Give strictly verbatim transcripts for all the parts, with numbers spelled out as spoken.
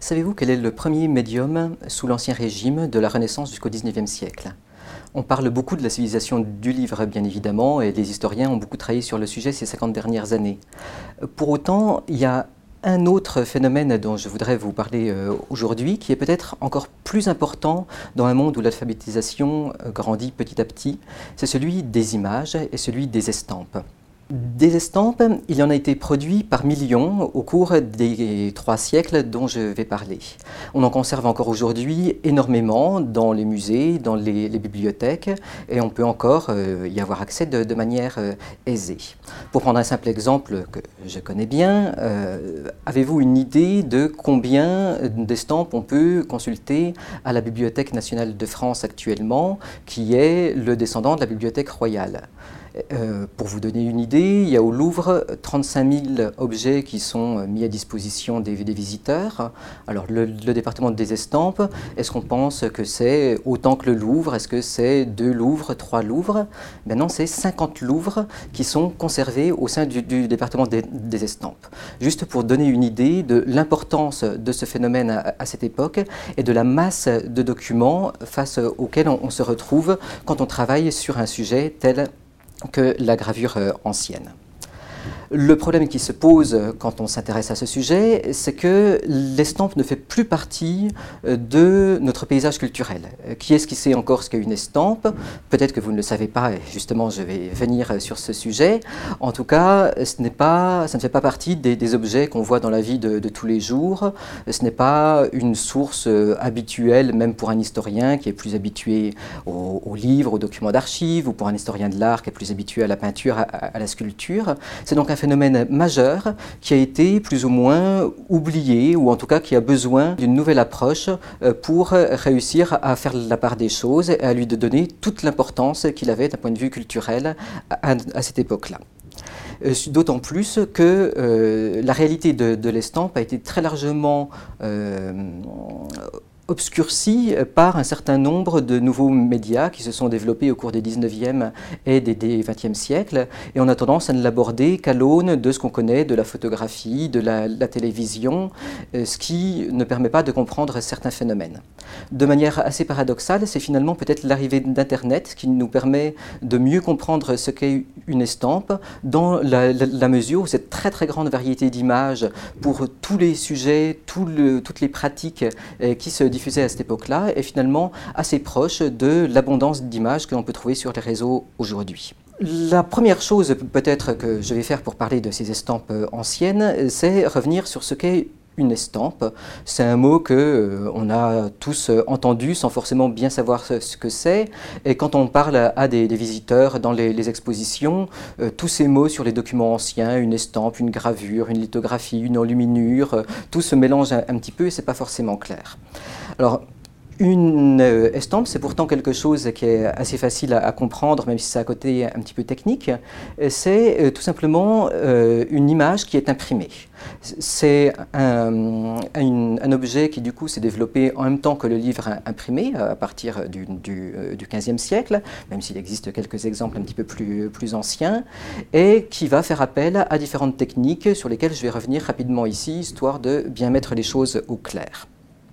Savez-vous quel est le premier médium sous l'Ancien Régime de la Renaissance jusqu'au dix-neuvième siècle? On parle beaucoup de la civilisation du livre, bien évidemment, et les historiens ont beaucoup travaillé sur le sujet ces cinquante dernières années. Pour autant, il y a un autre phénomène dont je voudrais vous parler euh, aujourd'hui, qui est peut-être encore plus important dans un monde où l'alphabétisation euh, grandit petit à petit, c'est celui des images et celui des estampes. Des estampes, il y en a été produit par millions au cours des trois siècles dont je vais parler. On en conserve encore aujourd'hui énormément dans les musées, dans les, les bibliothèques, et on peut encore euh, y avoir accès de, de manière euh, aisée. Pour prendre un simple exemple que je connais bien, euh, avez-vous une idée de combien d'estampes on peut consulter à la Bibliothèque nationale de France actuellement, qui est le descendant de la Bibliothèque royale? Euh, pour vous donner une idée, il y a au Louvre trente-cinq mille objets qui sont mis à disposition des, des visiteurs. Alors le, le département des estampes, est-ce qu'on pense que c'est autant que le Louvre? Est-ce que c'est deux Louvres, trois Louvres? Ben non, c'est cinquante Louvres qui sont conservés au sein du, du département des, des estampes. Juste pour donner une idée de l'importance de ce phénomène à, à cette époque et de la masse de documents face auxquels on, on se retrouve quand on travaille sur un sujet tel que la gravure euh, ancienne. Le problème qui se pose quand on s'intéresse à ce sujet, c'est que l'estampe ne fait plus partie de notre paysage culturel. Qui est-ce qui sait encore ce qu'est une estampe? Peut-être que vous ne le savez pas, et justement je vais venir sur ce sujet. En tout cas, ce n'est pas, ça ne fait pas partie des, des objets qu'on voit dans la vie de, de tous les jours. Ce n'est pas une source habituelle, même pour un historien qui est plus habitué aux, aux livres, aux documents d'archives, ou pour un historien de l'art qui est plus habitué à la peinture, à, à la sculpture. C'est donc un phénomène majeur qui a été plus ou moins oublié, ou en tout cas qui a besoin d'une nouvelle approche pour réussir à faire la part des choses et à lui donner toute l'importance qu'il avait d'un point de vue culturel à, à cette époque-là. D'autant plus que euh, la réalité de, de l'estampe a été très largement euh, obscurci par un certain nombre de nouveaux médias qui se sont développés au cours des dix-neuvième et des vingtième siècles, et on a tendance à ne l'aborder qu'à l'aune de ce qu'on connaît de la photographie, de la, la télévision, ce qui ne permet pas de comprendre certains phénomènes. De manière assez paradoxale, c'est finalement peut-être l'arrivée d'Internet qui nous permet de mieux comprendre ce qu'est une estampe, dans la, la, la mesure où cette très très grande variété d'images pour tous les sujets, tout le, toutes les pratiques eh, qui se diffusée à cette époque-là est finalement assez proche de l'abondance d'images que l'on peut trouver sur les réseaux aujourd'hui. La première chose peut-être que je vais faire pour parler de ces estampes anciennes, c'est revenir sur ce qu'est une estampe. C'est un mot que euh, on a tous entendu sans forcément bien savoir ce, ce que c'est. Et quand on parle à, à des, des visiteurs dans les, les expositions, euh, tous ces mots sur les documents anciens, une estampe, une gravure, une lithographie, une enluminure, euh, tout se mélange un, un petit peu et c'est pas forcément clair. Alors, une euh, estampe, c'est pourtant quelque chose qui est assez facile à, à comprendre, même si c'est à côté un petit peu technique. C'est euh, tout simplement euh, une image qui est imprimée. C'est un, un, un objet qui du coup s'est développé en même temps que le livre imprimé à partir du, du, du quinzième siècle, même s'il existe quelques exemples un petit peu plus, plus anciens, et qui va faire appel à différentes techniques sur lesquelles je vais revenir rapidement ici, histoire de bien mettre les choses au clair.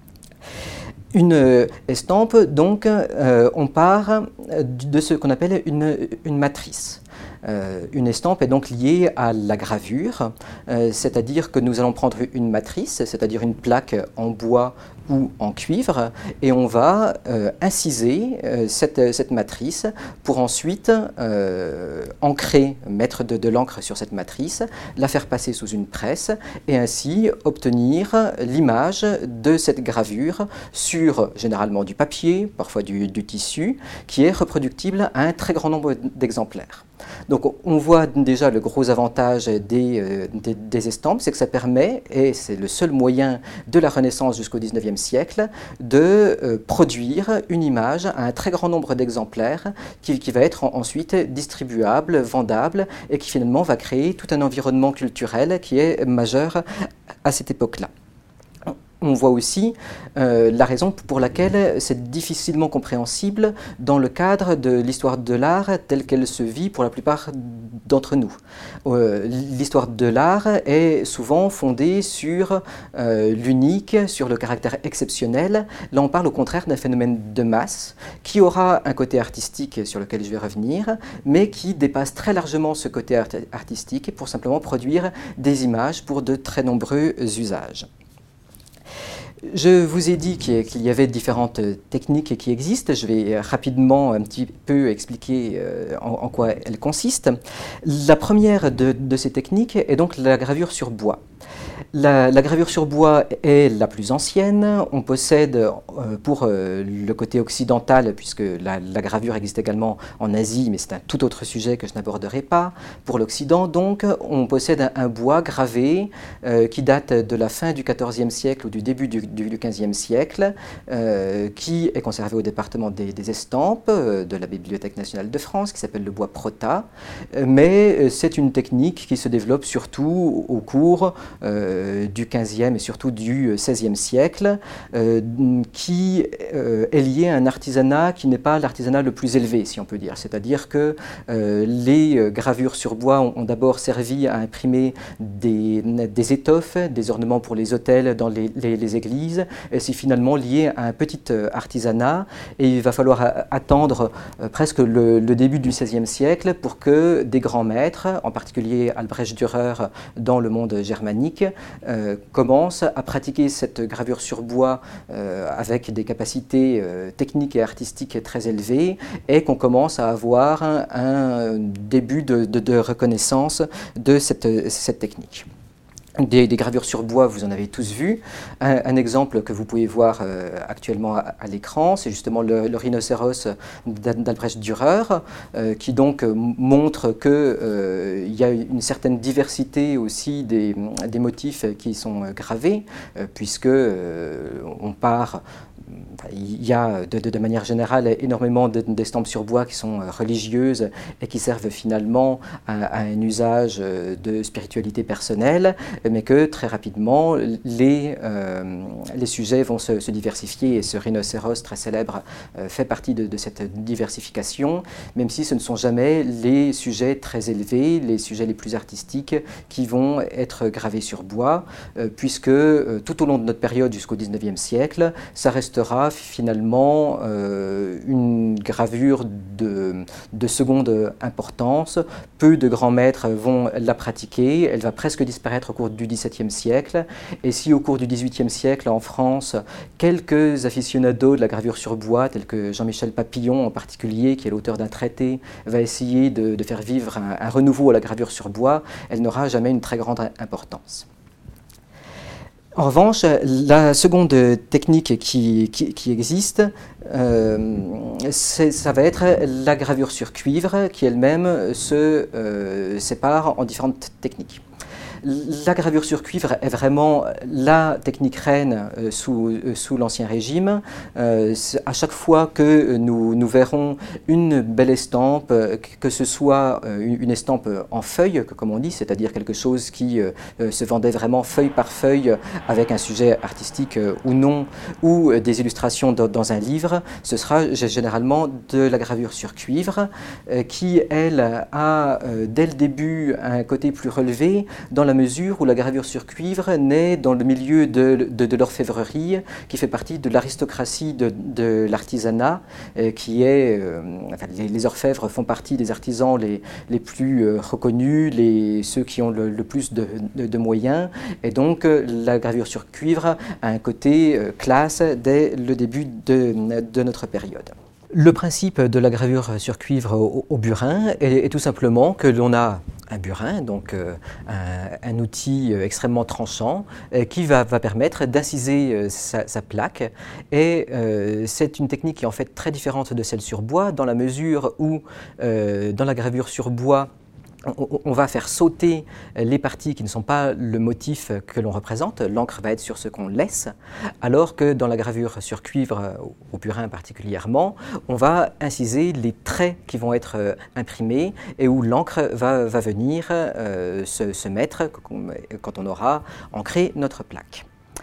Une estampe, donc, euh, on part de ce qu'on appelle une, une matrice. Euh, une estampe est donc liée à la gravure, euh, c'est-à-dire que nous allons prendre une matrice, c'est-à-dire une plaque en bois ou en cuivre, et on va euh, inciser euh, cette, cette matrice pour ensuite euh, ancrer, mettre de, de l'encre sur cette matrice, la faire passer sous une presse, et ainsi obtenir l'image de cette gravure sur généralement du papier, parfois du, du tissu, qui est reproductible à un très grand nombre d'exemplaires. Donc on voit déjà le gros avantage des, euh, des, des estampes, c'est que ça permet, et c'est le seul moyen de la Renaissance jusqu'au dix-neuvième siècle, de euh, produire une image à un très grand nombre d'exemplaires qui, qui va être en, ensuite distribuable, vendable, et qui finalement va créer tout un environnement culturel qui est majeur à cette époque-là. On voit aussi euh, la raison pour laquelle c'est difficilement compréhensible dans le cadre de l'histoire de l'art telle qu'elle se vit pour la plupart d'entre nous. Euh, l'histoire de l'art est souvent fondée sur euh, l'unique, sur le caractère exceptionnel. Là, on parle au contraire d'un phénomène de masse qui aura un côté artistique sur lequel je vais revenir, mais qui dépasse très largement ce côté art artistique pour simplement produire des images pour de très nombreux usages. Je vous ai dit qu'il y avait différentes techniques qui existent. Je vais rapidement un petit peu expliquer en, en quoi elles consistent. La première de, de ces techniques est donc la gravure sur bois. La, la gravure sur bois est la plus ancienne. On possède, euh, pour euh, le côté occidental, puisque la, la gravure existe également en Asie, mais c'est un tout autre sujet que je n'aborderai pas. Pour l'Occident, donc, on possède un, un bois gravé euh, qui date de la fin du quatorzième siècle ou du début du, du, du quinzième siècle, euh, qui est conservé au département des, des estampes euh, de la Bibliothèque nationale de France, qui s'appelle le bois Prota. Euh, mais c'est une technique qui se développe surtout au cours euh, du quinzième et surtout du seizième siècle, euh, qui euh, est lié à un artisanat qui n'est pas l'artisanat le plus élevé, si on peut dire. C'est-à-dire que euh, les gravures sur bois ont, ont d'abord servi à imprimer des, des étoffes, des ornements pour les autels dans les, les, les églises, et c'est finalement lié à un petit artisanat, et il va falloir attendre euh, presque le, le début du seizième siècle pour que des grands maîtres, en particulier Albrecht Dürer dans le monde germanique, Euh, commence à pratiquer cette gravure sur bois euh, avec des capacités euh, techniques et artistiques très élevées, et qu'on commence à avoir un, un début de, de, de reconnaissance de cette, cette technique. Des, des gravures sur bois, vous en avez tous vu. Un, un exemple que vous pouvez voir euh, actuellement à, à l'écran, c'est justement le, le rhinocéros d'Albrecht Dürer, euh, qui donc euh, montre qu'il euh, y a une certaine diversité aussi des, des motifs qui sont gravés, euh, puisque euh, on part... Il y a de, de, de manière générale énormément d'estampes sur bois qui sont religieuses et qui servent finalement à, à un usage de spiritualité personnelle, mais que très rapidement les, euh, les sujets vont se, se diversifier, et ce rhinocéros très célèbre euh, fait partie de, de cette diversification, même si ce ne sont jamais les sujets très élevés, les sujets les plus artistiques qui vont être gravés sur bois, euh, puisque euh, tout au long de notre période jusqu'au dix-neuvième siècle, ça restera finalement euh, une gravure de, de seconde importance. Peu de grands maîtres vont la pratiquer, elle va presque disparaître au cours du dix-septième siècle, et si au cours du dix-huitième siècle en France, quelques aficionados de la gravure sur bois, tels que Jean-Michel Papillon en particulier, qui est l'auteur d'un traité, va essayer de, de faire vivre un, un renouveau à la gravure sur bois, elle n'aura jamais une très grande importance. En revanche, la seconde technique qui, qui, qui existe, euh, ça va être la gravure sur cuivre, qui elle-même se euh, sépare en différentes techniques. La gravure sur cuivre est vraiment la technique reine euh, sous, euh, sous l'Ancien Régime. Euh, à chaque fois que nous, nous verrons une belle estampe, que ce soit euh, une estampe en feuille, comme on dit, c'est-à-dire quelque chose qui euh, se vendait vraiment feuille par feuille avec un sujet artistique euh, ou non, ou euh, des illustrations dans, dans un livre, ce sera généralement de la gravure sur cuivre, euh, qui, elle, a euh, dès le début un côté plus relevé, dans la mesure où la gravure sur cuivre naît dans le milieu de, de, de l'orfèvrerie, qui fait partie de l'aristocratie de, de l'artisanat, euh, qui est, euh, enfin, les, les orfèvres font partie des artisans les, les plus euh, reconnus, les, ceux qui ont le, le plus de, de, de moyens, et donc euh, la gravure sur cuivre a un côté euh, classe dès le début de, de notre période. Le principe de la gravure sur cuivre au, au burin est, est tout simplement que l'on a un burin, donc euh, un, un outil extrêmement tranchant euh, qui va, va permettre d'assiser euh, sa, sa plaque, et euh, c'est une technique qui est en fait très différente de celle sur bois, dans la mesure où euh, dans la gravure sur bois, on va faire sauter les parties qui ne sont pas le motif que l'on représente, l'encre va être sur ce qu'on laisse, alors que dans la gravure sur cuivre, au burin particulièrement, on va inciser les traits qui vont être imprimés et où l'encre va, va venir euh, se, se mettre quand on aura ancré notre plaque.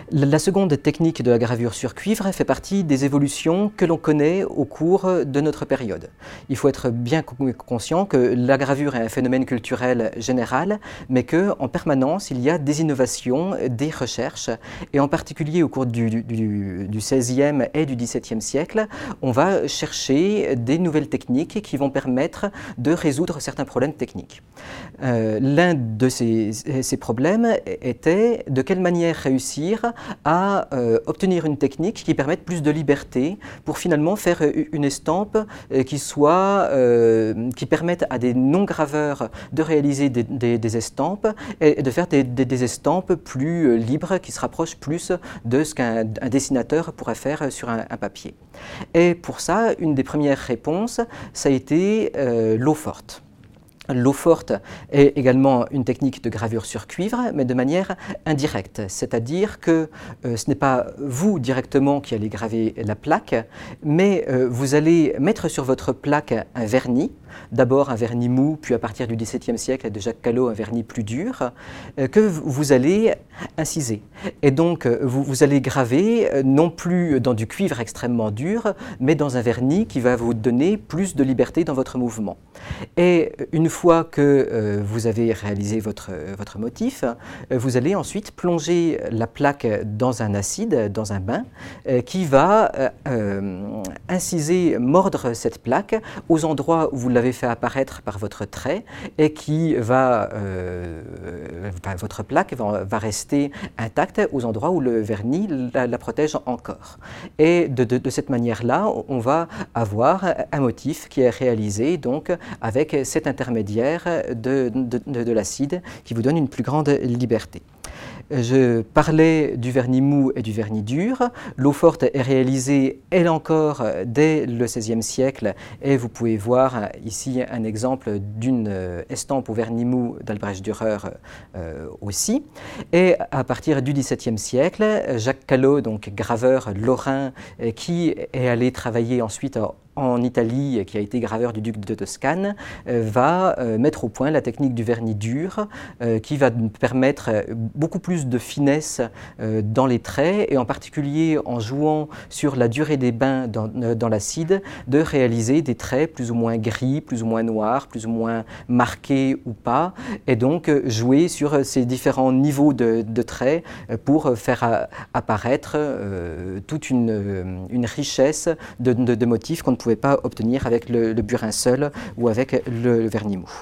La seconde technique de la gravure sur cuivre fait partie des évolutions que l'on connaît au cours de notre période. Il faut être bien conscient que la gravure est un phénomène culturel général, mais qu'en permanence il y a des innovations, des recherches, et en particulier au cours du, du, du seizième et du dix-septième siècle, on va chercher des nouvelles techniques qui vont permettre de résoudre certains problèmes techniques. Euh, L'un de ces, ces problèmes était de quelle manière réussir à euh, obtenir une technique qui permette plus de liberté pour finalement faire une estampe euh, qui soit, euh, qui permette à des non-graveurs de réaliser des, des, des estampes et de faire des, des, des estampes plus euh, libres qui se rapprochent plus de ce qu'un dessinateur pourrait faire sur un, un papier. Et pour ça, une des premières réponses, ça a été euh, l'eau forte. L'eau forte est également une technique de gravure sur cuivre, mais de manière indirecte, c'est-à-dire que euh, ce n'est pas vous directement qui allez graver la plaque, mais euh, vous allez mettre sur votre plaque un vernis, d'abord un vernis mou, puis à partir du dix-septième siècle de Jacques Callot un vernis plus dur, euh, que vous allez inciser. Et donc euh, vous, vous allez graver euh, non plus dans du cuivre extrêmement dur, mais dans un vernis qui va vous donner plus de liberté dans votre mouvement. Et une fois que euh, vous avez réalisé votre, votre motif, euh, vous allez ensuite plonger la plaque dans un acide, dans un bain, euh, qui va euh, euh, inciser, mordre cette plaque aux endroits où vous l'avez fait apparaître par votre trait et qui va, euh, enfin, votre plaque va, va rester intacte aux endroits où le vernis la, la protège encore. Et de, de, de cette manière-là, on va avoir un motif qui est réalisé donc avec cet intermédiaire de, de, de, de l'acide qui vous donne une plus grande liberté. Je parlais du vernis mou et du vernis dur. L'eau forte est réalisée, elle encore, dès le seizième siècle et vous pouvez voir ici un exemple d'une estampe au vernis mou d'Albrecht Dürer euh, aussi. Et à partir du dix-septième siècle, Jacques Callot, donc graveur lorrain, qui est allé travailler ensuite en Italie, qui a été graveur du duc de Toscane, euh, va euh, mettre au point la technique du vernis dur euh, qui va permettre beaucoup plus de finesse euh, dans les traits et en particulier en jouant sur la durée des bains dans, euh, dans l'acide, de réaliser des traits plus ou moins gris, plus ou moins noirs, plus ou moins marqués ou pas, et donc euh, jouer sur ces différents niveaux de, de traits euh, pour faire a, apparaître euh, toute une, euh, une richesse de, de, de motifs qu'on ne pouvait pas obtenir avec le, le burin seul ou avec le, le vernis mou.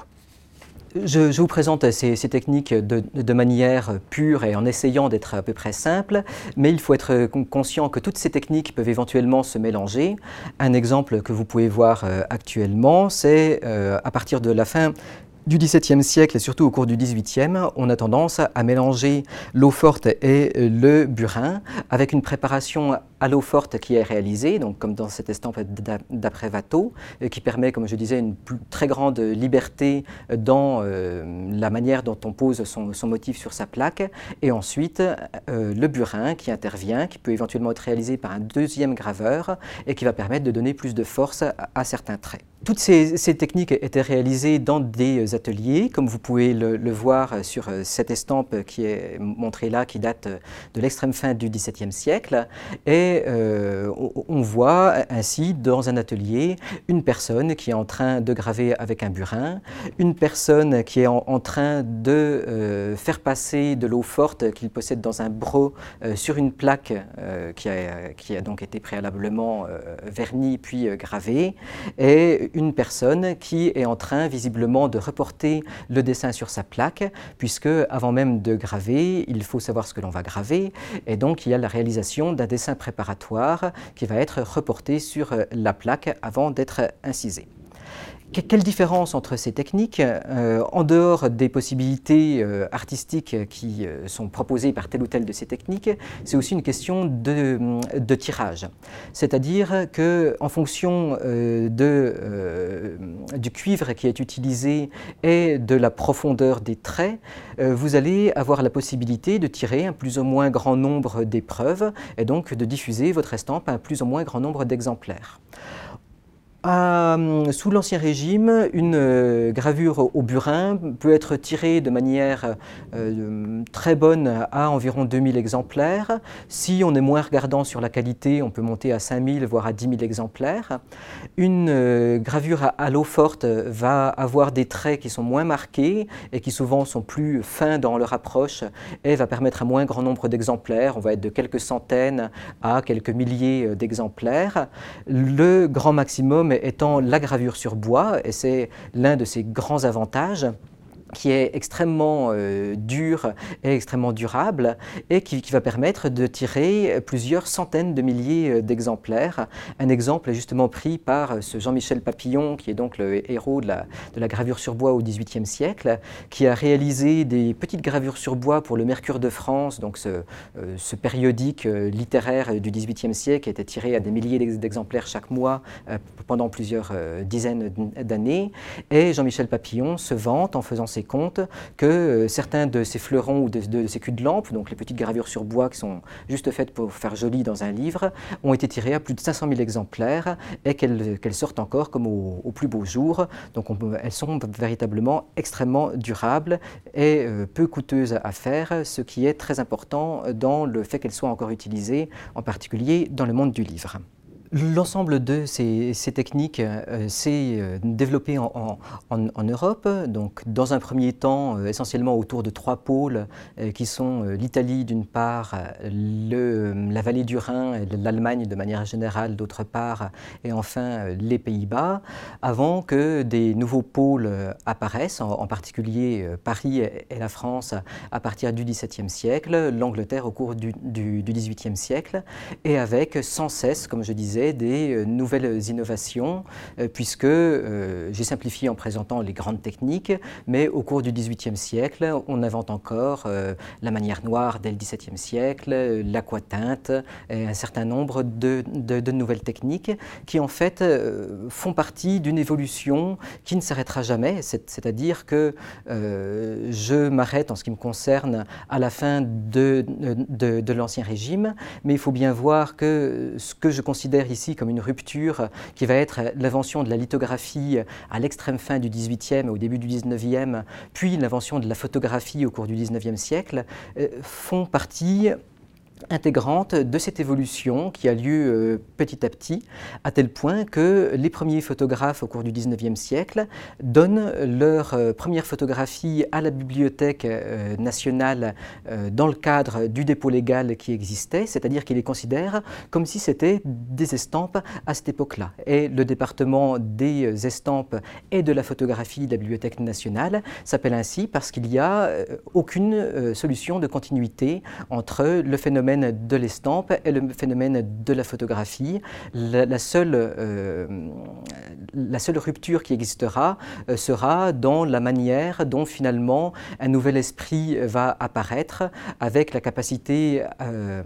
Je, je vous présente ces, ces techniques de, de manière pure et en essayant d'être à peu près simple, mais il faut être conscient que toutes ces techniques peuvent éventuellement se mélanger. Un exemple que vous pouvez voir euh, actuellement, c'est euh, à partir de la fin du dix-septième siècle et surtout au cours du dix-huitième, on a tendance à mélanger l'eau forte et le burin avec une préparation à l'eau forte qui est réalisée, donc comme dans cette estampe d'après Watteau, qui permet, comme je disais, une plus, très grande liberté dans euh, la manière dont on pose son, son motif sur sa plaque, et ensuite euh, le burin qui intervient, qui peut éventuellement être réalisé par un deuxième graveur et qui va permettre de donner plus de force à, à certains traits. Toutes ces, ces techniques étaient réalisées dans des ateliers, comme vous pouvez le, le voir sur cette estampe qui est montrée là, qui date de l'extrême fin du dix-septième siècle. Et euh, on voit ainsi dans un atelier une personne qui est en train de graver avec un burin, une personne qui est en, en train de euh, faire passer de l'eau forte qu'il possède dans un broc euh, sur une plaque euh, qui, a, qui a donc été préalablement euh, vernie puis euh, gravée, et une personne qui est en train visiblement de reporter le dessin sur sa plaque, puisque avant même de graver, il faut savoir ce que l'on va graver, et donc il y a la réalisation d'un dessin préparatoire qui va être reporté sur la plaque avant d'être incisé. Quelle différence entre ces techniques euh, en dehors des possibilités euh, artistiques qui euh, sont proposées par telle ou telle de ces techniques, c'est aussi une question de, de tirage. C'est-à-dire qu'en fonction euh, de, euh, du cuivre qui est utilisé et de la profondeur des traits, euh, vous allez avoir la possibilité de tirer un plus ou moins grand nombre d'épreuves et donc de diffuser votre estampe à un plus ou moins grand nombre d'exemplaires. Euh, sous l'Ancien Régime, une euh, gravure au burin peut être tirée de manière euh, très bonne à environ deux mille exemplaires. Si on est moins regardant sur la qualité, on peut monter à cinq mille voire à dix mille exemplaires. Une euh, gravure à, à l'eau forte va avoir des traits qui sont moins marqués et qui souvent sont plus fins dans leur approche et va permettre un moins grand nombre d'exemplaires. On va être de quelques centaines à quelques milliers d'exemplaires. Le grand maximum étant la gravure sur bois, et c'est l'un de ses grands avantages, qui est extrêmement euh, dur et extrêmement durable et qui, qui va permettre de tirer plusieurs centaines de milliers d'exemplaires. Un exemple est justement pris par ce Jean-Michel Papillon, qui est donc le héros de la, de la gravure sur bois au dix-huitième siècle, qui a réalisé des petites gravures sur bois pour le Mercure de France, donc ce, euh, ce périodique euh, littéraire du dix-huitième siècle qui était tiré à des milliers d'exemplaires chaque mois euh, pendant plusieurs euh, dizaines d'années. Et Jean-Michel Papillon se vante en faisant ses compte que euh, certains de ces fleurons ou de, de ces culs de lampe, donc les petites gravures sur bois qui sont juste faites pour faire joli dans un livre, ont été tirées à plus de cinq cent mille exemplaires et qu'elles qu'elles sortent encore comme au, au plus beau jour. Donc on, elles sont véritablement extrêmement durables et euh, peu coûteuses à faire, ce qui est très important dans le fait qu'elles soient encore utilisées, en particulier dans le monde du livre. L'ensemble de ces, ces techniques euh, s'est euh, développé en, en, en Europe, donc dans un premier temps euh, essentiellement autour de trois pôles euh, qui sont euh, l'Italie d'une part, le, la vallée du Rhin et l'Allemagne de manière générale d'autre part, et enfin euh, les Pays-Bas, avant que des nouveaux pôles euh, apparaissent, en, en particulier euh, Paris et, et la France à partir du dix-septième siècle, l'Angleterre au cours du, du, du dix-huitième siècle, et avec sans cesse, comme je disais, des nouvelles innovations, puisque euh, j'ai simplifié en présentant les grandes techniques, mais au cours du dix-huitième siècle, on invente encore euh, la manière noire dès le dix-septième siècle, l'aquatinte, et un certain nombre de, de, de nouvelles techniques qui en fait euh, font partie d'une évolution qui ne s'arrêtera jamais, c'est-à-dire que euh, je m'arrête en ce qui me concerne à la fin de, de, de l'Ancien Régime, mais il faut bien voir que ce que je considère ici comme une rupture qui va être l'invention de la lithographie à l'extrême fin du dix-huitième et au début du dix-neuvième, puis l'invention de la photographie au cours du dix-neuvième siècle, euh, font partie intégrante de cette évolution qui a lieu euh, petit à petit, à tel point que les premiers photographes au cours du dix-neuvième siècle donnent leur euh, première photographie à la Bibliothèque euh, nationale euh, dans le cadre du dépôt légal qui existait, c'est-à-dire qu'ils les considèrent comme si c'était des estampes à cette époque-là. Et le département des estampes et de la photographie de la Bibliothèque nationale s'appelle ainsi parce qu'il n'y a euh, aucune euh, solution de continuité entre le phénomène de l'estampe et le phénomène de la photographie. La, la, seule, euh, la seule rupture qui existera euh, sera dans la manière dont finalement un nouvel esprit va apparaître avec la capacité euh,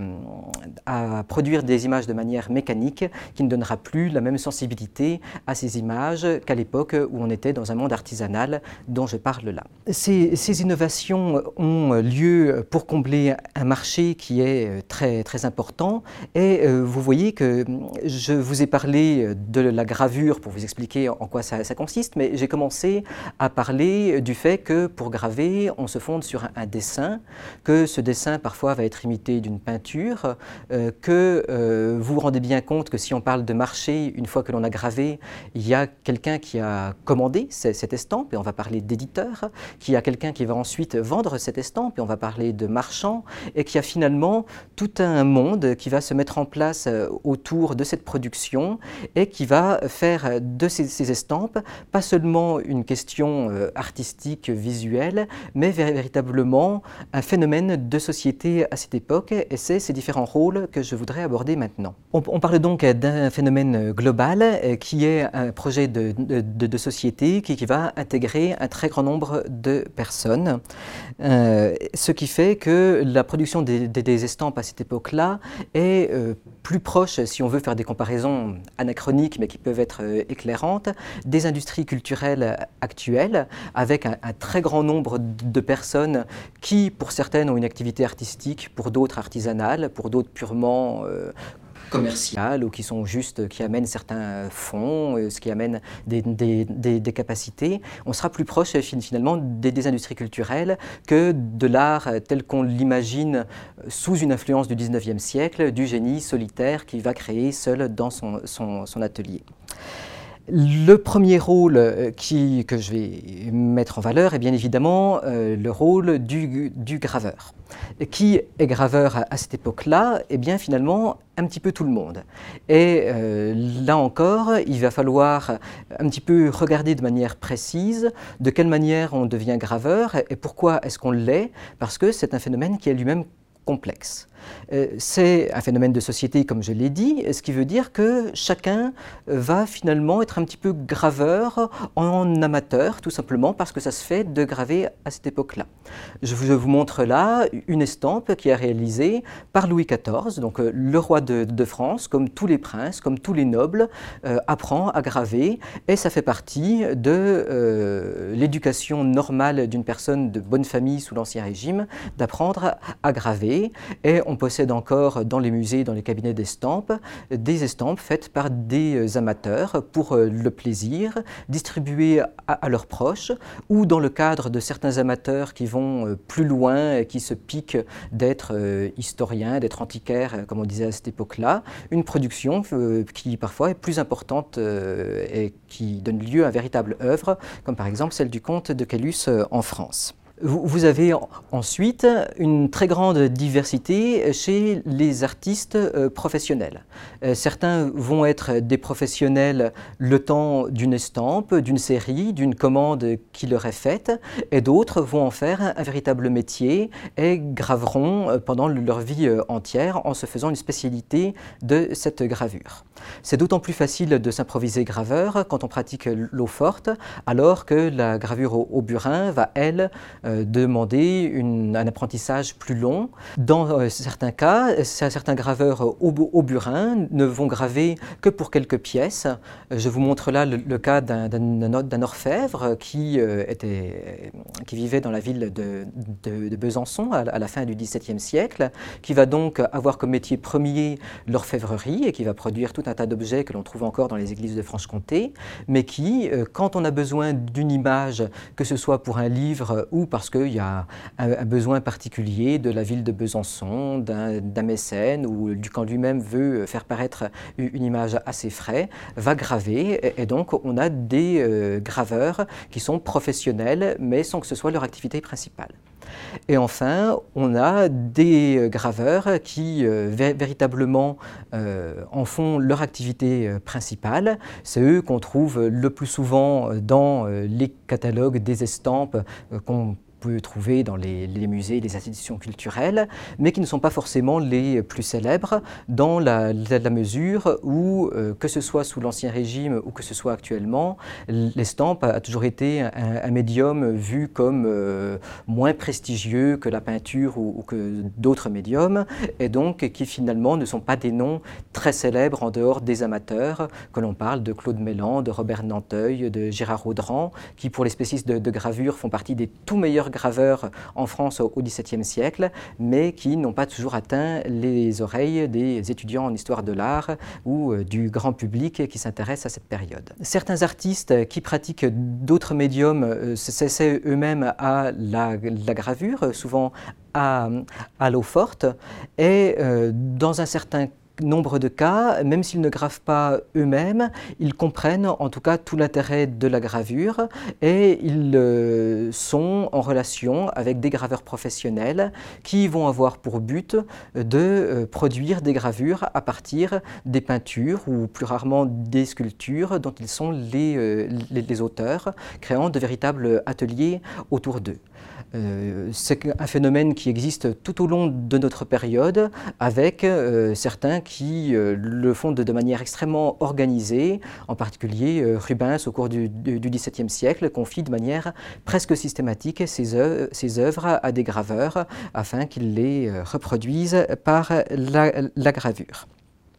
à produire des images de manière mécanique qui ne donnera plus la même sensibilité à ces images qu'à l'époque où on était dans un monde artisanal dont je parle là. Ces, ces innovations ont lieu pour combler un marché qui est très, très important et euh, vous voyez que je vous ai parlé de la gravure pour vous expliquer en quoi ça, ça consiste, mais j'ai commencé à parler du fait que pour graver, on se fonde sur un, un dessin, que ce dessin parfois va être imité d'une peinture, euh, que euh, vous vous rendez bien compte que si on parle de marché, une fois que l'on a gravé, il y a quelqu'un qui a commandé cette estampe et on va parler d'éditeur, qu'il y a quelqu'un qui va ensuite vendre cette estampe et on va parler de marchand et qu'il y a finalement tout un monde qui va se mettre en place autour de cette production et qui va faire de ces, ces estampes pas seulement une question artistique, visuelle, mais véritablement un phénomène de société à cette époque et c'est ces différents rôles que je voudrais aborder maintenant. On, on parle donc d'un phénomène global qui est un projet de, de, de société qui, qui va intégrer un très grand nombre de personnes, euh, ce qui fait que la production des, des, des estampes à cette époque-là est euh, plus proche, si on veut faire des comparaisons anachroniques mais qui peuvent être euh, éclairantes, des industries culturelles actuelles avec un, un très grand nombre de personnes qui, pour certaines, ont une activité artistique, pour d'autres artisanale, pour d'autres purement euh, commerciales ou qui sont juste, qui amènent certains fonds, ce qui amène des, des, des, des capacités. On sera plus proche finalement des, des industries culturelles que de l'art tel qu'on l'imagine sous une influence du dix-neuvième siècle, du génie solitaire qui va créer seul dans son, son, son atelier. Le premier rôle qui, que je vais mettre en valeur est bien évidemment euh, le rôle du, du graveur. Qui est graveur à, à cette époque-là? Eh bien finalement un petit peu tout le monde. Et euh, là encore, il va falloir un petit peu regarder de manière précise de quelle manière on devient graveur et pourquoi est-ce qu'on l'est, parce que c'est un phénomène qui est lui-même complexe. C'est un phénomène de société, comme je l'ai dit, ce qui veut dire que chacun va finalement être un petit peu graveur en amateur, tout simplement parce que ça se fait de graver à cette époque-là. Je vous montre là une estampe qui est réalisée par Louis quatorze, donc le roi de, de France, comme tous les princes, comme tous les nobles, euh, apprend à graver, et ça fait partie de euh, l'éducation normale d'une personne de bonne famille sous l'Ancien Régime, d'apprendre à graver, et on possède encore dans les musées, dans les cabinets d'estampes, des estampes faites par des amateurs pour le plaisir, distribuées à, à leurs proches, ou dans le cadre de certains amateurs qui vont plus loin et qui se piquent d'être historiens, d'être antiquaires, comme on disait à cette époque-là, une production qui parfois est plus importante et qui donne lieu à une véritable œuvre, comme par exemple celle du comte de Caylus en France. Vous avez ensuite une très grande diversité chez les artistes professionnels. Certains vont être des professionnels le temps d'une estampe, d'une série, d'une commande qui leur est faite, et d'autres vont en faire un véritable métier et graveront pendant leur vie entière en se faisant une spécialité de cette gravure. C'est d'autant plus facile de s'improviser graveur quand on pratique l'eau forte, alors que la gravure au, au burin va, elle, euh, demander une, un apprentissage plus long. Dans euh, certains cas, certains graveurs au, au burin ne vont graver que pour quelques pièces. Je vous montre là le, le cas d'un orfèvre qui, euh, était, qui vivait dans la ville de, de, de Besançon à, à la fin du dix-septième siècle, qui va donc avoir comme métier premier l'orfèvrerie et qui va produire tout un tas d'objets que l'on trouve encore dans les églises de Franche-Comté, mais qui, quand on a besoin d'une image, que ce soit pour un livre ou parce qu'il y a un, un besoin particulier de la ville de Besançon, d'un mécène ou du camp lui-même veut faire paraître une image assez frais, va graver. Et, et donc on a des euh, graveurs qui sont professionnels, mais sans que ce soit leur activité principale. Et enfin, on a des graveurs qui euh, vé véritablement euh, en font leur activité euh, principale. C'est eux qu'on trouve le plus souvent dans euh, les catalogues des estampes euh, qu'on peut trouver dans les, les musées, les institutions culturelles, mais qui ne sont pas forcément les plus célèbres dans la, la, la mesure où, euh, que ce soit sous l'Ancien Régime ou que ce soit actuellement, l'estampe a toujours été un, un médium vu comme euh, moins prestigieux que la peinture ou, ou que d'autres médiums, et donc qui finalement ne sont pas des noms très célèbres en dehors des amateurs, que l'on parle de Claude Mellan, de Robert Nanteuil, de Gérard Audran, qui pour les spécistes de, de gravure font partie des tout meilleurs graveurs en France au dix-septième siècle, mais qui n'ont pas toujours atteint les oreilles des étudiants en histoire de l'art ou du grand public qui s'intéresse à cette période. Certains artistes qui pratiquent d'autres médiums s'essaient eux-mêmes à la, la gravure, souvent à, à l'eau forte, et euh, dans un certain nombre de cas, même s'ils ne gravent pas eux-mêmes, ils comprennent en tout cas tout l'intérêt de la gravure et ils euh, sont en relation avec des graveurs professionnels qui vont avoir pour but de euh, produire des gravures à partir des peintures ou plus rarement des sculptures dont ils sont les, euh, les, les auteurs, créant de véritables ateliers autour d'eux. Euh, c'est un phénomène qui existe tout au long de notre période avec euh, certains qui euh, le font de, de manière extrêmement organisée, en particulier euh, Rubens au cours du, du, du dix-septième siècle confie de manière presque systématique ses œuvres, ses œuvres à des graveurs afin qu'ils les reproduisent par la, la gravure.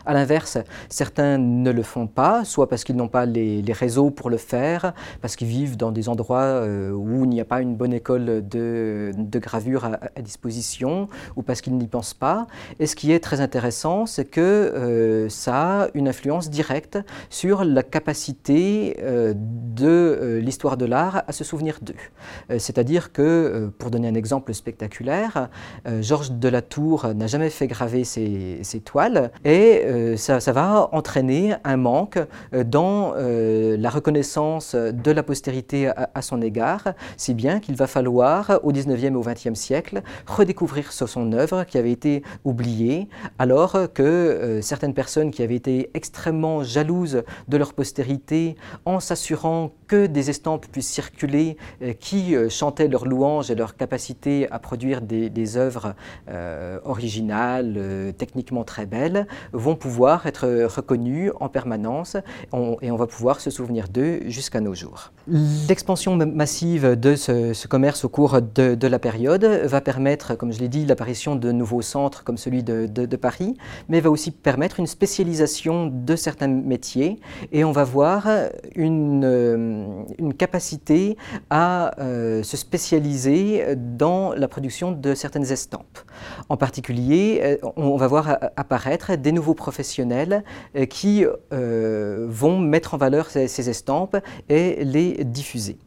À l'inverse, certains ne le font pas, soit parce qu'ils n'ont pas les, les réseaux pour le faire, parce qu'ils vivent dans des endroits euh, où il n'y a pas une bonne école de, de gravure à, à disposition, ou parce qu'ils n'y pensent pas. Et ce qui est très intéressant, c'est que euh, ça a une influence directe sur la capacité euh, de euh, l'histoire de l'art à se souvenir d'eux. Euh, C'est-à-dire que, euh, pour donner un exemple spectaculaire, euh, Georges de la Tour n'a jamais fait graver ses, ses toiles, et euh, ça, ça va entraîner un manque euh, dans euh, la reconnaissance de la postérité à, à son égard, si bien qu'il va falloir, au dix-neuvième et au vingtième siècle, redécouvrir son œuvre qui avait été oubliée, alors que euh, certaines personnes qui avaient été extrêmement jalouses de leur postérité, en s'assurant que des estampes puissent circuler, euh, qui euh, chantaient leurs louanges et leur capacité à produire des, des œuvres euh, originales, euh, techniquement très belles, vont pouvoir être reconnues en permanence on, et on va pouvoir se souvenir d'eux jusqu'à nos jours. L'expansion massive de ce, ce commerce au cours de, de la période va permettre, comme je l'ai dit, l'apparition de nouveaux centres comme celui de, de, de Paris, mais va aussi permettre une spécialisation de certains métiers, et on va voir une, une capacité à euh, se spécialiser dans la production de certaines estampes. En particulier, on va voir apparaître des nouveaux professionnels qui euh, vont mettre en valeur ces, ces estampes et les diffuser.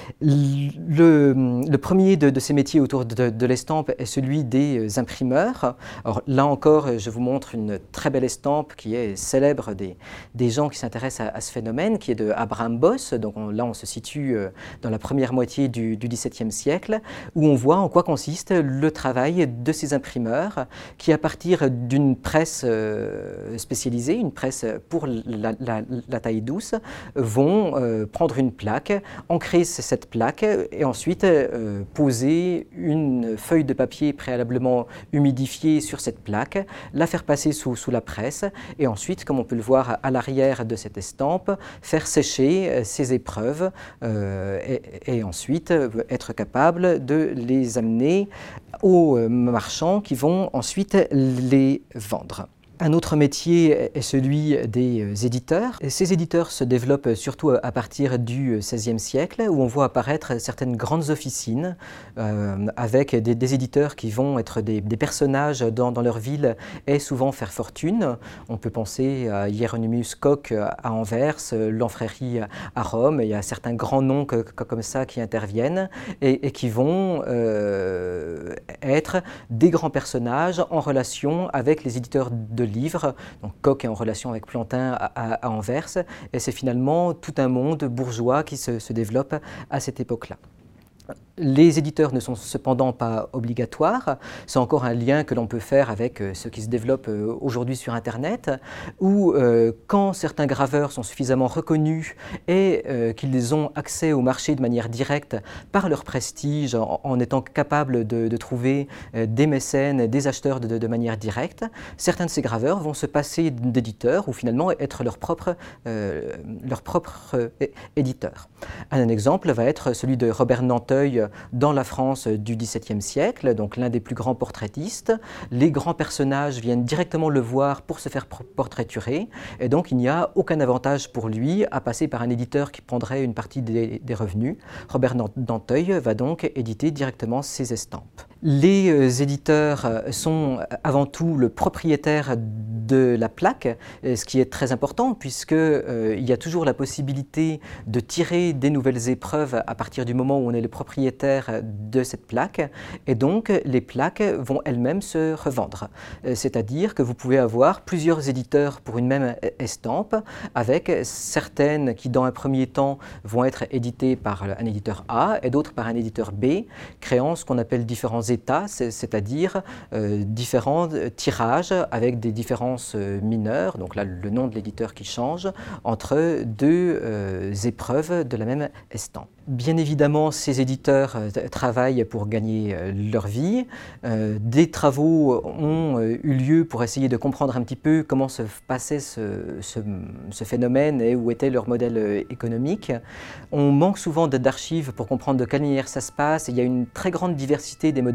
Le, le premier de, de ces métiers autour de, de l'estampe est celui des imprimeurs. Alors là encore, je vous montre une très belle estampe qui est célèbre des, des gens qui s'intéressent à, à ce phénomène, qui est de Abraham Bosse. Donc on, là, on se situe dans la première moitié du, du dix-septième siècle, où on voit en quoi consiste le travail de ces imprimeurs, qui à partir d'une presse euh, spécialisée, une presse pour la, la, la taille douce, vont euh, prendre une plaque, ancrer cette plaque et ensuite euh, poser une feuille de papier préalablement humidifiée sur cette plaque, la faire passer sous, sous la presse et ensuite, comme on peut le voir à l'arrière de cette estampe, faire sécher ces épreuves euh, et, et ensuite être capable de les amener aux marchands qui vont ensuite les vendre. Un autre métier est celui des éditeurs. Ces éditeurs se développent surtout à partir du seizième siècle, où on voit apparaître certaines grandes officines euh, avec des, des éditeurs qui vont être des, des personnages dans, dans leur ville et souvent faire fortune. On peut penser à Hieronymus Koch à Anvers, Lanfréry à Rome. Il y a certains grands noms que, que, comme ça qui interviennent et, et qui vont euh, être des grands personnages en relation avec les éditeurs de livres. Donc Koch est en relation avec Plantin à, à, à Anvers, et c'est finalement tout un monde bourgeois qui se, se développe à cette époque-là. Les éditeurs ne sont cependant pas obligatoires. C'est encore un lien que l'on peut faire avec ce qui se développe aujourd'hui sur Internet, où euh, quand certains graveurs sont suffisamment reconnus et euh, qu'ils ont accès au marché de manière directe par leur prestige, en, en étant capables de, de trouver euh, des mécènes, des acheteurs de, de manière directe, certains de ces graveurs vont se passer d'éditeurs ou finalement être leur propre, euh, leur propre euh, éditeur. Un exemple va être celui de Robert Nanteuil dans la France du dix-septième siècle, donc l'un des plus grands portraitistes. Les grands personnages viennent directement le voir pour se faire portraiturer, et donc il n'y a aucun avantage pour lui à passer par un éditeur qui prendrait une partie des, des revenus. Robert Nanteuil va donc éditer directement ses estampes. Les éditeurs sont avant tout le propriétaire de la plaque, ce qui est très important puisqu'il euh, y a toujours la possibilité de tirer des nouvelles épreuves à partir du moment où on est le propriétaire de cette plaque, et donc les plaques vont elles-mêmes se revendre. C'est-à-dire que vous pouvez avoir plusieurs éditeurs pour une même estampe, avec certaines qui dans un premier temps vont être éditées par un éditeur A et d'autres par un éditeur B, créant ce qu'on appelle différents états, c'est-à-dire euh, différents tirages avec des différences mineures, donc là le nom de l'éditeur qui change, entre deux euh, épreuves de la même estampe. Bien évidemment, ces éditeurs euh, travaillent pour gagner euh, leur vie. Euh, des travaux ont euh, eu lieu pour essayer de comprendre un petit peu comment se passait ce, ce, ce phénomène et où était leur modèle euh, économique. On manque souvent d'archives pour comprendre de quelle manière ça se passe. Il y a une très grande diversité des modèles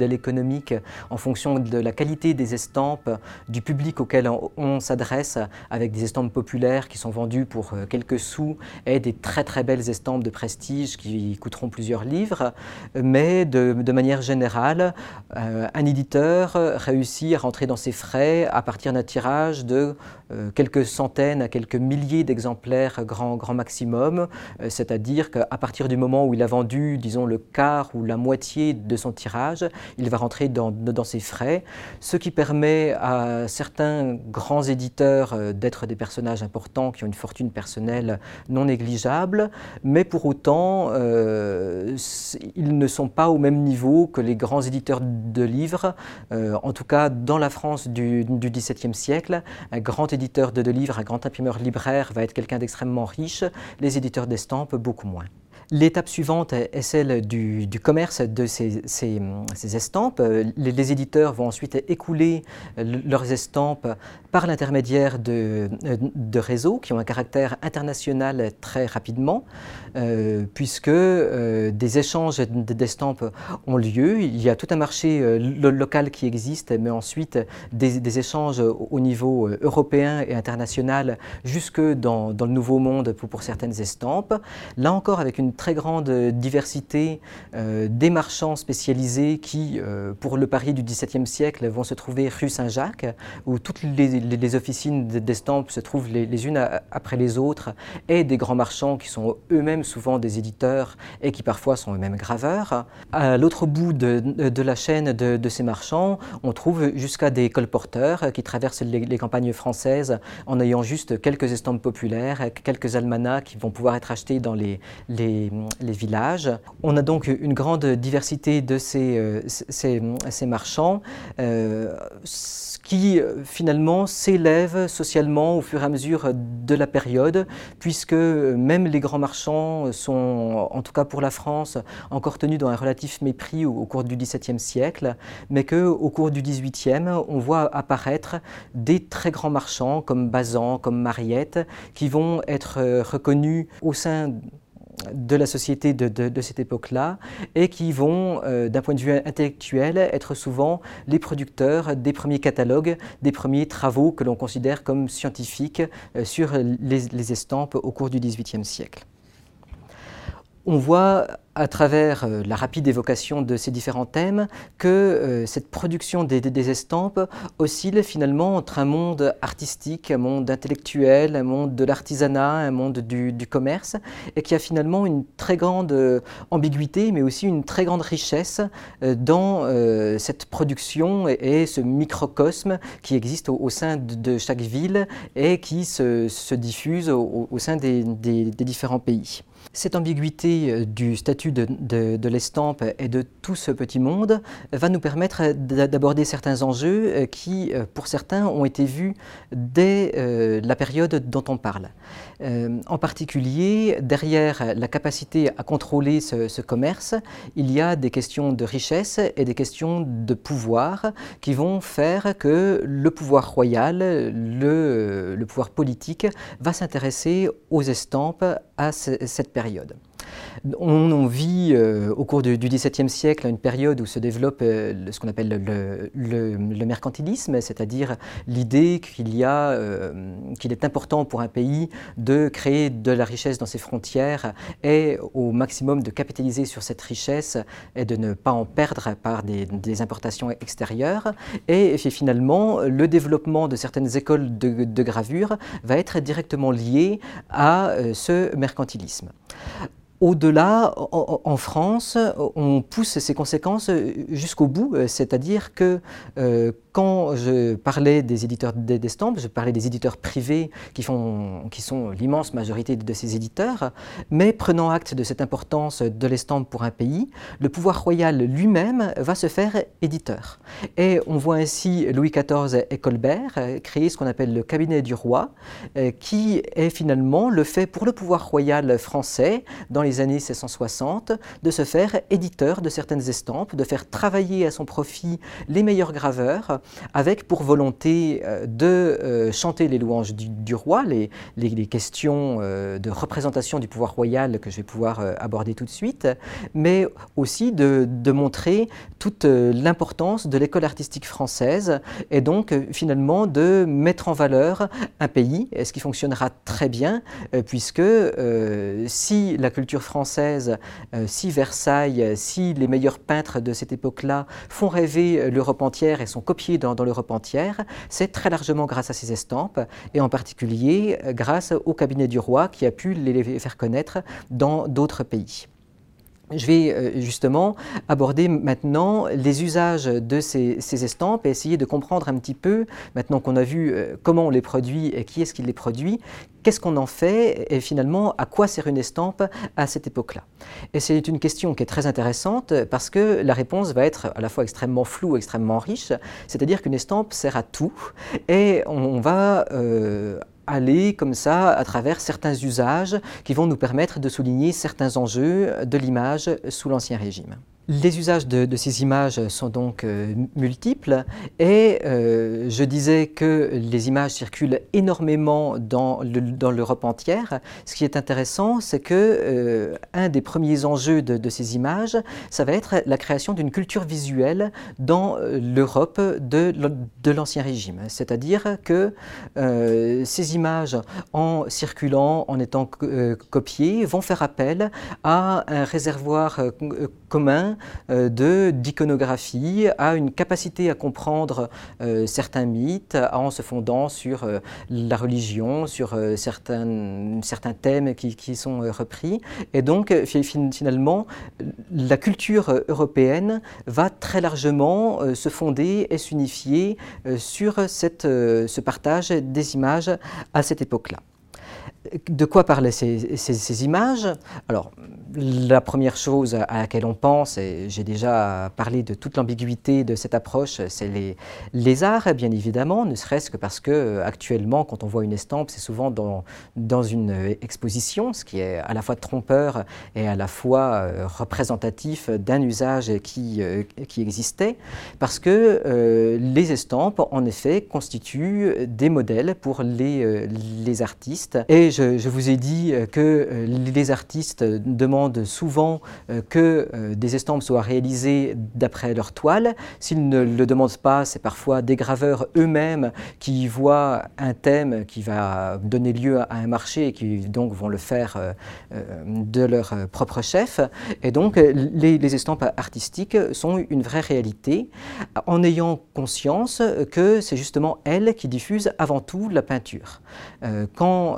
modèle économique en fonction de la qualité des estampes, du public auquel on, on s'adresse, avec des estampes populaires qui sont vendues pour quelques sous et des très très belles estampes de prestige qui coûteront plusieurs livres. Mais de, de manière générale, euh, un éditeur réussit à rentrer dans ses frais à partir d'un tirage de euh, quelques centaines à quelques milliers d'exemplaires grand, grand maximum, euh, c'est-à-dire qu'à partir du moment où il a vendu, disons, le quart ou la moitié de son tirage, il va rentrer dans, dans ses frais, ce qui permet à certains grands éditeurs euh, d'être des personnages importants qui ont une fortune personnelle non négligeable, mais pour autant, euh, ils ne sont pas au même niveau que les grands éditeurs de livres. Euh, en tout cas, dans la France du, du dix-septième siècle, un grand éditeur de, de livres, un grand imprimeur libraire va être quelqu'un d'extrêmement riche, les éditeurs d'estampes beaucoup moins. L'étape suivante est celle du, du commerce de ces, ces, ces estampes. Les, les éditeurs vont ensuite écouler leurs estampes par l'intermédiaire de, de réseaux qui ont un caractère international très rapidement, euh, puisque euh, des échanges d'estampes ont lieu. Il y a tout un marché euh, local qui existe, mais ensuite des, des échanges au niveau européen et international jusque dans, dans le Nouveau Monde pour, pour certaines estampes. Là encore, avec une très grande diversité euh, des marchands spécialisés qui, euh, pour le Paris du dix-septième siècle, vont se trouver rue Saint-Jacques, où toutes les, les, les officines d'estampes se trouvent les, les unes à, après les autres, et des grands marchands qui sont eux-mêmes souvent des éditeurs et qui parfois sont eux-mêmes graveurs. À l'autre bout de, de la chaîne de, de ces marchands, on trouve jusqu'à des colporteurs qui traversent les, les campagnes françaises en ayant juste quelques estampes populaires, quelques almanachs qui vont pouvoir être achetés dans les, les, les villages. On a donc une grande diversité de ces, euh, ces, ces marchands euh, qui finalement s'élèvent socialement au fur et à mesure de la période, puisque même les grands marchands sont, en tout cas pour la France, encore tenus dans un relatif mépris au, au cours du dix-septième siècle, mais qu'au cours du dix-huitième, on voit apparaître des très grands marchands comme Bazan, comme Mariette, qui vont être reconnus au sein de la société de, de, de cette époque-là et qui vont, euh, d'un point de vue intellectuel, être souvent les producteurs des premiers catalogues, des premiers travaux que l'on considère comme scientifiques euh, sur les, les estampes au cours du dix-huitième siècle. On voit à travers euh, la rapide évocation de ces différents thèmes que euh, cette production des, des, des estampes oscille finalement entre un monde artistique, un monde intellectuel, un monde de l'artisanat, un monde du, du commerce, et qui a finalement une très grande euh, ambiguïté, mais aussi une très grande richesse euh, dans euh, cette production et, et ce microcosme qui existe au, au sein de, de chaque ville et qui se, se diffuse au, au sein des, des, des différents pays. Cette ambiguïté du statut de, de, de l'estampe et de tout ce petit monde va nous permettre d'aborder certains enjeux qui, pour certains, ont été vus dès euh, la période dont on parle. Euh, en particulier, derrière la capacité à contrôler ce, ce commerce, il y a des questions de richesse et des questions de pouvoir qui vont faire que le pouvoir royal, le, le pouvoir politique, va s'intéresser aux estampes à ce, cette période. On, on vit euh, au cours du, du dix-septième siècle une période où se développe euh, ce qu'on appelle le, le, le mercantilisme, c'est-à-dire l'idée qu'il y a, euh, qu'il est important pour un pays de créer de la richesse dans ses frontières et au maximum de capitaliser sur cette richesse et de ne pas en perdre par des, des importations extérieures. Et finalement, le développement de certaines écoles de, de gravure va être directement lié à euh, ce mercantilisme. Au-delà, en, en France, on pousse ces conséquences jusqu'au bout, c'est-à-dire que euh, quand je parlais des éditeurs d'estampes, je parlais des éditeurs privés qui, font, qui sont l'immense majorité de ces éditeurs, mais prenant acte de cette importance de l'estampe pour un pays, le pouvoir royal lui-même va se faire éditeur. Et on voit ainsi Louis quatorze et Colbert créer ce qu'on appelle le cabinet du roi, qui est finalement le fait pour le pouvoir royal français, dans les années seize cent soixante, de se faire éditeur de certaines estampes, de faire travailler à son profit les meilleurs graveurs avec pour volonté de euh, chanter les louanges du, du roi, les, les, les questions euh, de représentation du pouvoir royal que je vais pouvoir euh, aborder tout de suite, mais aussi de, de montrer toute euh, l'importance de l'école artistique française et donc euh, finalement de mettre en valeur un pays, ce qui fonctionnera très bien, euh, puisque euh, si la culture française, euh, si Versailles, si les meilleurs peintres de cette époque-là font rêver l'Europe entière et sont copiés dans, dans l'Europe entière, c'est très largement grâce à ces estampes et en particulier grâce au cabinet du roi qui a pu les faire connaître dans d'autres pays. Je vais justement aborder maintenant les usages de ces, ces estampes et essayer de comprendre un petit peu, maintenant qu'on a vu comment on les produit et qui est-ce qui les produit, qu'est-ce qu'on en fait et finalement à quoi sert une estampe à cette époque-là. Et c'est une question qui est très intéressante parce que la réponse va être à la fois extrêmement floue, extrêmement riche, c'est-à-dire qu'une estampe sert à tout et on va euh, aller comme ça à travers certains usages qui vont nous permettre de souligner certains enjeux de l'image sous l'Ancien Régime. Les usages de, de ces images sont donc euh, multiples et euh, je disais que les images circulent énormément dans l'Europe entière. Ce qui est intéressant, c'est que euh, un des premiers enjeux de, de ces images, ça va être la création d'une culture visuelle dans l'Europe de, de l'Ancien Régime. C'est-à-dire que euh, ces images, en circulant, en étant euh, copiées, vont faire appel à un réservoir euh, commun de d'iconographie, à une capacité à comprendre euh, certains mythes en se fondant sur euh, la religion, sur euh, certains, certains thèmes qui, qui sont euh, repris. Et donc finalement, la culture européenne va très largement euh, se fonder et s'unifier euh, sur cette, euh, ce partage des images à cette époque-là. De quoi parlaient ces, ces, ces images? Alors, la première chose à laquelle on pense, et j'ai déjà parlé de toute l'ambiguïté de cette approche, c'est les, les arts, bien évidemment, ne serait-ce que parce que actuellement, quand on voit une estampe, c'est souvent dans, dans une exposition, ce qui est à la fois trompeur et à la fois euh, représentatif d'un usage qui, euh, qui existait, parce que euh, les estampes, en effet, constituent des modèles pour les, euh, les artistes. Et je, je vous ai dit que les artistes demandent souvent que des estampes soient réalisées d'après leur toile. S'ils ne le demandent pas, c'est parfois des graveurs eux-mêmes qui voient un thème qui va donner lieu à un marché et qui donc vont le faire de leur propre chef. Et donc les, les estampes artistiques sont une vraie réalité en ayant conscience que c'est justement elles qui diffusent avant tout la peinture. Quand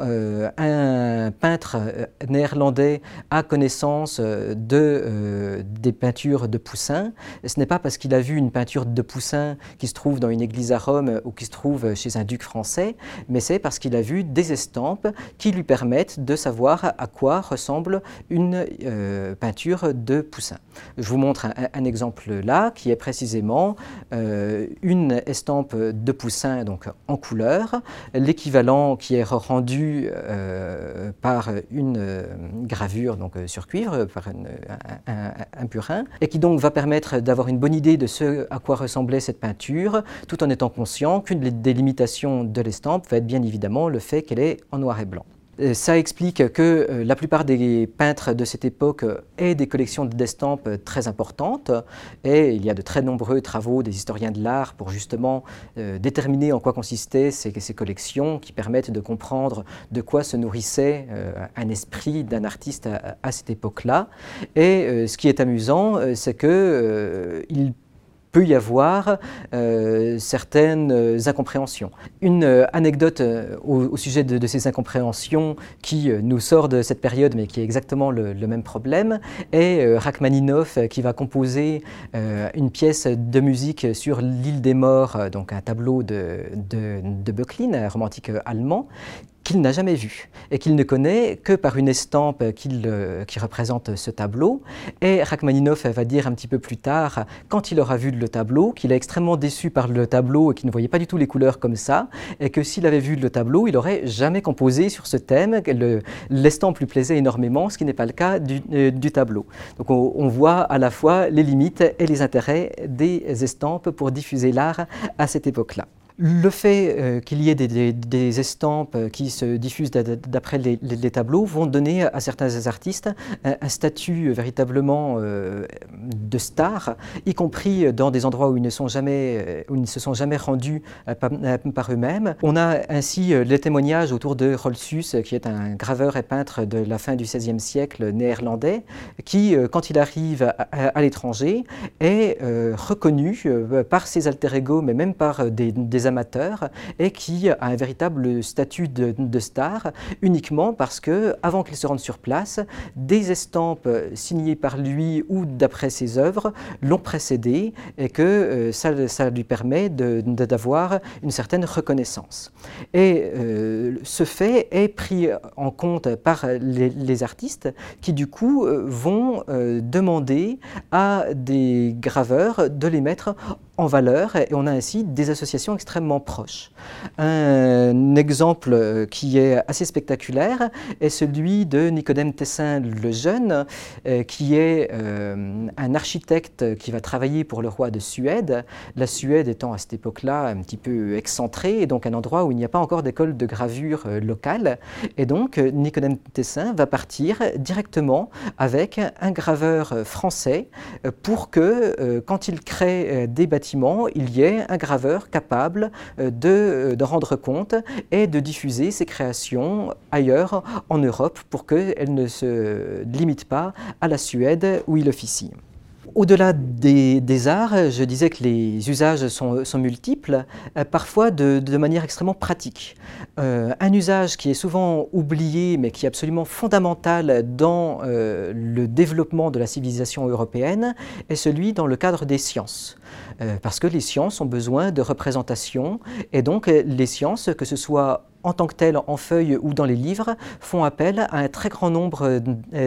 un peintre néerlandais a connaissance de, euh, des peintures de Poussin, ce n'est pas parce qu'il a vu une peinture de Poussin qui se trouve dans une église à Rome ou qui se trouve chez un duc français, mais c'est parce qu'il a vu des estampes qui lui permettent de savoir à quoi ressemble une euh, peinture de Poussin. Je vous montre un, un exemple là, qui est précisément euh, une estampe de Poussin donc en couleur, l'équivalent qui est rendu euh, par une euh, gravure donc, sur cuivre, par une, un, un, un purin, et qui donc va permettre d'avoir une bonne idée de ce à quoi ressemblait cette peinture, tout en étant conscient qu'une des limitations de l'estampe va être bien évidemment le fait qu'elle est en noir et blanc. Ça explique que la plupart des peintres de cette époque aient des collections d'estampes très importantes et il y a de très nombreux travaux des historiens de l'art pour justement euh, déterminer en quoi consistaient ces, ces collections qui permettent de comprendre de quoi se nourrissait euh, un esprit d'un artiste à, à cette époque-là. Et euh, ce qui est amusant, c'est qu'il euh, peut y avoir euh, certaines incompréhensions. Une euh, anecdote euh, au, au sujet de, de ces incompréhensions qui euh, nous sort de cette période mais qui est exactement le, le même problème est euh, Rachmaninoff euh, qui va composer euh, une pièce de musique sur l'île des morts, euh, donc un tableau de, de, de Böcklin, un romantique euh, allemand, qu'il n'a jamais vu et qu'il ne connaît que par une estampe qui, le, qui représente ce tableau. Et Rachmaninov va dire un petit peu plus tard, quand il aura vu le tableau, qu'il est extrêmement déçu par le tableau et qu'il ne voyait pas du tout les couleurs comme ça, et que s'il avait vu le tableau, il n'aurait jamais composé sur ce thème, le, l'estampe lui plaisait énormément, ce qui n'est pas le cas du, euh, du tableau. Donc on, on voit à la fois les limites et les intérêts des estampes pour diffuser l'art à cette époque-là. Le fait euh, qu'il y ait des, des, des estampes qui se diffusent d'après les, les, les tableaux vont donner à certains artistes un, un statut véritablement euh, de star, y compris dans des endroits où ils ne, sont jamais, où ils ne se sont jamais rendus euh, par, euh, par eux-mêmes. On a ainsi euh, les témoignages autour de Rolsus, qui est un graveur et peintre de la fin du seizième siècle néerlandais, qui, euh, quand il arrive à, à, à l'étranger, est euh, reconnu euh, par ses alter-ego, mais même par des, des amateurs, et qui a un véritable statut de, de star uniquement parce que, avant qu'il se rende sur place, des estampes signées par lui ou d'après ses œuvres l'ont précédé et que euh, ça, ça lui permet de, de, d'avoir une certaine reconnaissance. Et euh, ce fait est pris en compte par les, les artistes qui du coup euh, vont euh, demander à des graveurs de les mettre en valeur, et on a ainsi des associations extrêmement proches. Un exemple qui est assez spectaculaire est celui de Nicodème Tessin le Jeune, qui est un architecte qui va travailler pour le roi de Suède, la Suède étant à cette époque-là un petit peu excentrée, et donc un endroit où il n'y a pas encore d'école de gravure locale. Et donc Nicodème Tessin va partir directement avec un graveur français pour que, quand il crée des bâtiments, il y ait un graveur capable de, de rendre compte et de diffuser ses créations ailleurs en Europe pour qu'elles ne se limitent pas à la Suède où il officie. Au-delà des, des arts, je disais que les usages sont, sont multiples, euh, parfois de, de manière extrêmement pratique. Euh, un usage qui est souvent oublié, mais qui est absolument fondamental dans euh, le développement de la civilisation européenne, est celui dans le cadre des sciences. Euh, parce que les sciences ont besoin de représentation, et donc les sciences, que ce soit en tant que telles, en feuilles ou dans les livres, font appel à un très grand nombre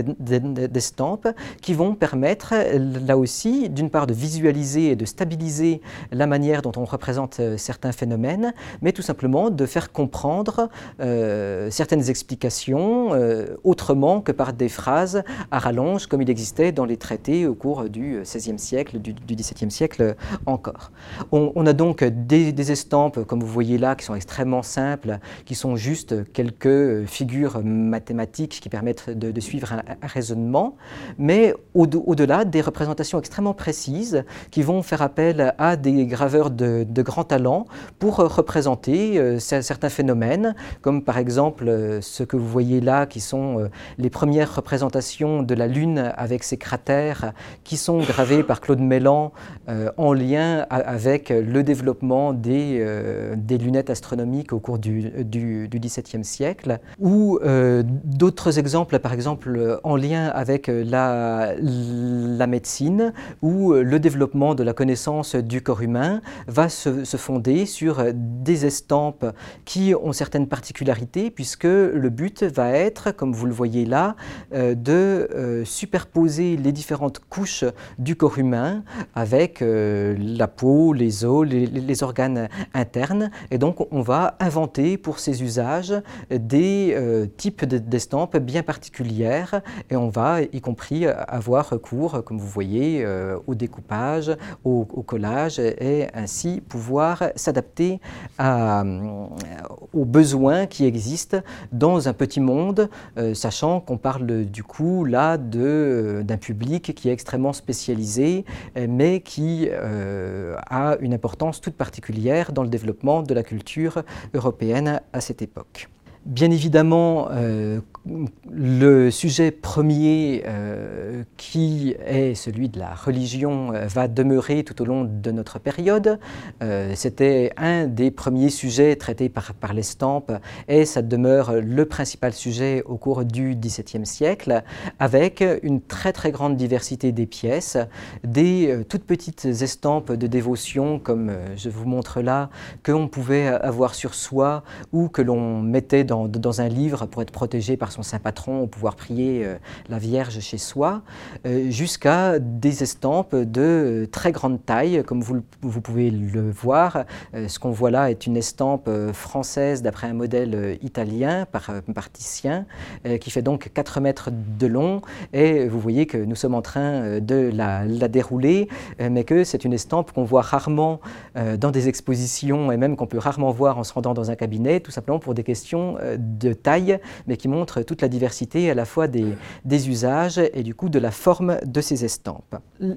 d'estampes qui vont permettre, là aussi, d'une part de visualiser et de stabiliser la manière dont on représente certains phénomènes, mais tout simplement de faire comprendre euh, certaines explications euh, autrement que par des phrases à rallonge, comme il existait dans les traités au cours du seizième siècle, du, du dix-septième siècle encore. On, on a donc des, des estampes, comme vous voyez là, qui sont extrêmement simples, qui sont juste quelques figures mathématiques qui permettent de, de suivre un, un raisonnement, mais au, au-delà des représentations extrêmement précises qui vont faire appel à des graveurs de, de grand talent pour représenter euh, certains phénomènes, comme par exemple euh, ce que vous voyez là, qui sont euh, les premières représentations de la Lune avec ses cratères, qui sont gravées par Claude Mellan euh, en lien a, avec le développement des, euh, des lunettes astronomiques au cours du, du du dix-septième siècle, ou euh, d'autres exemples, par exemple en lien avec la, la médecine, où le développement de la connaissance du corps humain va se, se fonder sur des estampes qui ont certaines particularités, puisque le but va être, comme vous le voyez là, euh, de euh, superposer les différentes couches du corps humain avec euh, la peau, les os, les, les organes internes, et donc on va inventer pour ces usages des euh, types d'estampes bien particulières, et on va y compris avoir recours, comme vous voyez, euh, au découpage, au, au collage, et ainsi pouvoir s'adapter à, aux besoins qui existent dans un petit monde, euh, sachant qu'on parle du coup là de, d'un public qui est extrêmement spécialisé, mais qui euh, a une importance toute particulière dans le développement de la culture européenne à cette époque. Bien évidemment, euh, le sujet premier euh, qui est celui de la religion euh, va demeurer tout au long de notre période. Euh, C'était un des premiers sujets traités par, par l'estampe, et ça demeure le principal sujet au cours du dix-septième siècle, avec une très très grande diversité des pièces, des euh, toutes petites estampes de dévotion comme euh, je vous montre là, que l'on pouvait avoir sur soi ou que l'on mettait dans, dans un livre pour être protégé par son saint patron ou pouvoir prier euh, la Vierge chez soi, euh, jusqu'à des estampes de très grande taille, comme vous, vous pouvez le voir. Euh, ce qu'on voit là est une estampe euh, française d'après un modèle euh, italien par, par Titien, euh, qui fait donc quatre mètres de long, et vous voyez que nous sommes en train de la, la dérouler, euh, mais que c'est une estampe qu'on voit rarement euh, dans des expositions et même qu'on peut rarement voir en se rendant dans un cabinet, tout simplement pour des questions euh, de taille, mais qui montrent toute la diversité à la fois des, des usages et du coup de la forme de ces estampes.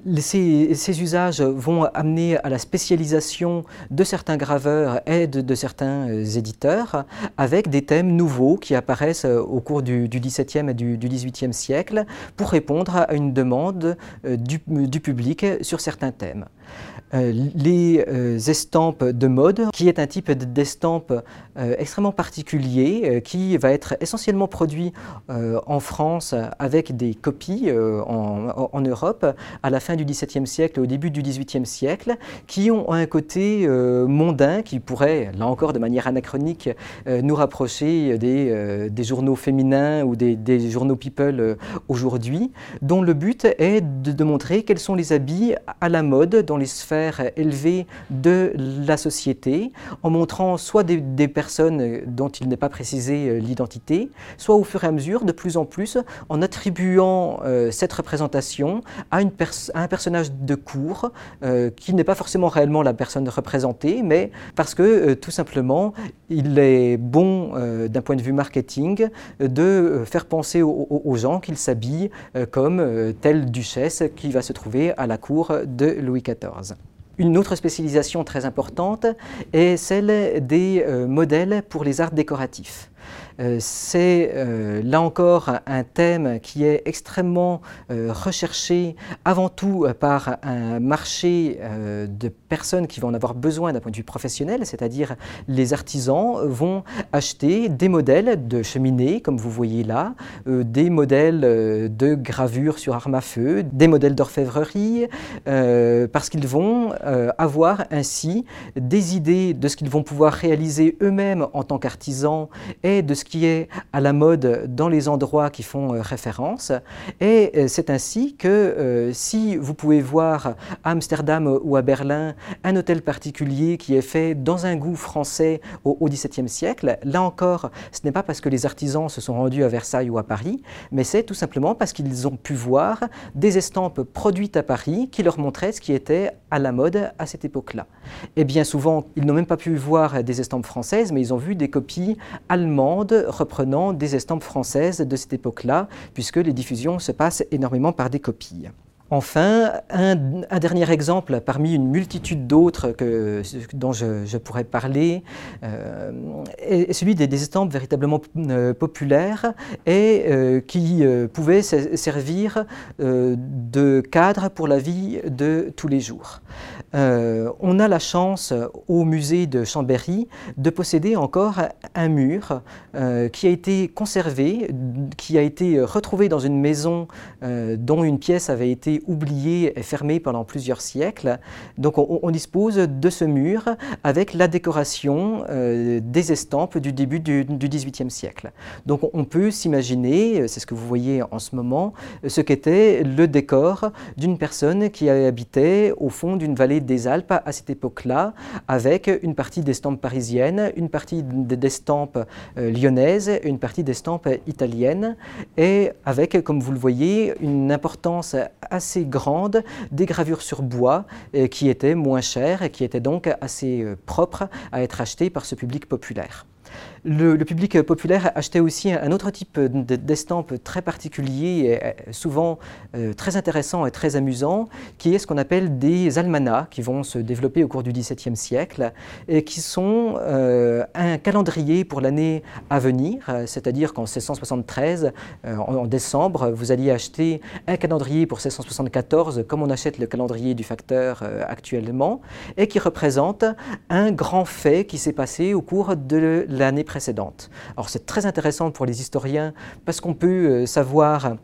Ces, ces usages vont amener à la spécialisation de certains graveurs et de, de certains euh, éditeurs, avec des thèmes nouveaux qui apparaissent au cours du, du dix-septième et du, du dix-huitième siècle pour répondre à une demande euh, du, du public sur certains thèmes. Euh, les euh, estampes de mode, qui est un type d'estampe euh, extrêmement particulier, euh, qui va être essentiellement produit euh, en France avec des copies euh, en, en Europe à la fin du dix-septième siècle et au début du dix-huitième siècle, qui ont un côté euh, mondain qui pourrait, là encore de manière anachronique, euh, nous rapprocher des, euh, des journaux féminins ou des, des journaux people euh, aujourd'hui, dont le but est de, de montrer quels sont les habits à la mode dans les sphères élevées de la société, en montrant soit des, des personnes dont il n'est pas précisé l'identité, soit au fur et à mesure, de plus en plus, en attribuant euh, cette représentation à, une à un personnage de cour, euh, qui n'est pas forcément réellement la personne représentée, mais parce que euh, tout simplement, il est bon euh, d'un point de vue marketing de faire penser aux, aux gens qu'ils s'habillent euh, comme euh, telle duchesse qui va se trouver à la cour de Louis quatorze. Une autre spécialisation très importante est celle des euh, modèles pour les arts décoratifs. Euh, c'est euh, là encore un thème qui est extrêmement euh, recherché avant tout par un marché euh, de personnes qui vont en avoir besoin d'un point de vue professionnel, c'est-à-dire les artisans vont acheter des modèles de cheminées, comme vous voyez là, euh, des modèles euh, de gravure sur arme à feu, des modèles d'orfèvrerie, euh, parce qu'ils vont euh, avoir ainsi des idées de ce qu'ils vont pouvoir réaliser eux-mêmes en tant qu'artisans et de ce qui est à la mode dans les endroits qui font euh, référence. Et euh, c'est ainsi que euh, si vous pouvez voir à Amsterdam ou à Berlin un hôtel particulier qui est fait dans un goût français au, au dix-septième siècle, là encore, ce n'est pas parce que les artisans se sont rendus à Versailles ou à Paris, mais c'est tout simplement parce qu'ils ont pu voir des estampes produites à Paris qui leur montraient ce qui était à la mode à cette époque-là. Et bien souvent, ils n'ont même pas pu voir des estampes françaises, mais ils ont vu des copies allemandes reprenant des estampes françaises de cette époque-là, puisque les diffusions se passent énormément par des copies. Enfin, un, un dernier exemple parmi une multitude d'autres que, dont je, je pourrais parler euh, est celui des, des estampes véritablement euh, populaires et euh, qui euh, pouvaient servir euh, de cadre pour la vie de tous les jours. Euh, on a la chance au musée de Chambéry de posséder encore un mur euh, qui a été conservé, qui a été retrouvé dans une maison euh, dont une pièce avait été oubliée et fermée pendant plusieurs siècles. Donc on, on dispose de ce mur avec la décoration euh, des estampes du début du, du dix-huitième siècle. Donc on, on peut s'imaginer, c'est ce que vous voyez en ce moment, ce qu'était le décor d'une personne qui habitait au fond d'une vallée des Alpes à cette époque-là, avec une partie d'estampes parisiennes, une partie d'estampes euh, lyonnaises, une partie d'estampes italiennes, et avec, comme vous le voyez, une importance assez grande des gravures sur bois euh, qui étaient moins chères et qui étaient donc assez euh, propres à être achetées par ce public populaire. Le, le public populaire achetait aussi un autre type d'estampes très particulier, et souvent euh, très intéressant et très amusant, qui est ce qu'on appelle des almanachs, qui vont se développer au cours du dix-septième siècle, et qui sont euh, un calendrier pour l'année à venir, c'est-à-dire qu'en mille sept cent soixante-treize, euh, en, en décembre, vous alliez acheter un calendrier pour mille sept cent soixante-quatorze, comme on achète le calendrier du facteur euh, actuellement, et qui représente un grand fait qui s'est passé au cours de l'année précédente. Alors c'est très intéressant pour les historiens parce qu'on peut euh, savoir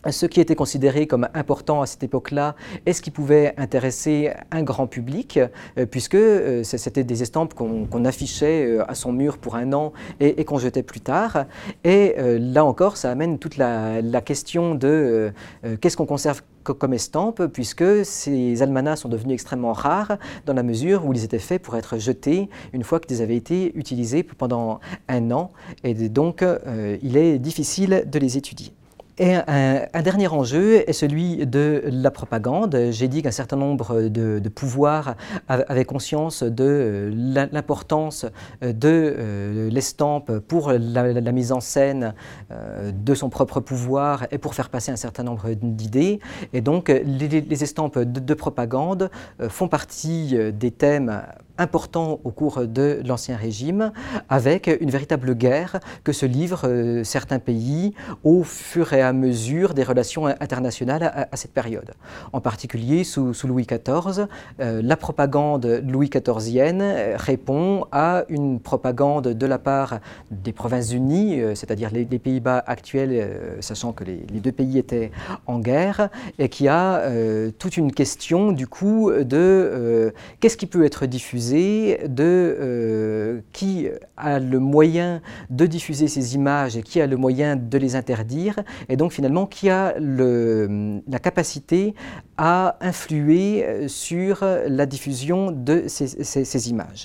ce qui était considéré comme important à cette époque-là et ce qui pouvait intéresser un grand public, euh, puisque euh, c'était des estampes qu'on qu'on affichait euh, à son mur pour un an et, et qu'on jetait plus tard. Et euh, là encore, ça amène toute la, la question de euh, euh, qu'est-ce qu'on conserve comme estampe, puisque ces almanachs sont devenus extrêmement rares dans la mesure où ils étaient faits pour être jetés une fois qu'ils avaient été utilisés pendant un an. Et donc, euh, il est difficile de les étudier. Et un, un dernier enjeu est celui de la propagande. J'ai dit qu'un certain nombre de, de pouvoirs avaient conscience de l'importance de l'estampe pour la, la mise en scène de son propre pouvoir et pour faire passer un certain nombre d'idées. Et donc les, les estampes de, de propagande font partie des thèmes important au cours de l'Ancien Régime, avec une véritable guerre que se livrent euh, certains pays au fur et à mesure des relations internationales à, à cette période. En particulier, sous, sous Louis quatorze, euh, la propagande louis quatorzienne répond à une propagande de la part des Provinces-Unies, euh, c'est-à-dire les, les Pays-Bas actuels, euh, sachant que les, les deux pays étaient en guerre, et qui a euh, toute une question du coup de euh, qu'est-ce qui peut être diffusé, de euh, qui a le moyen de diffuser ces images et qui a le moyen de les interdire, et donc finalement qui a le, la capacité à influer sur la diffusion de ces, ces, ces images.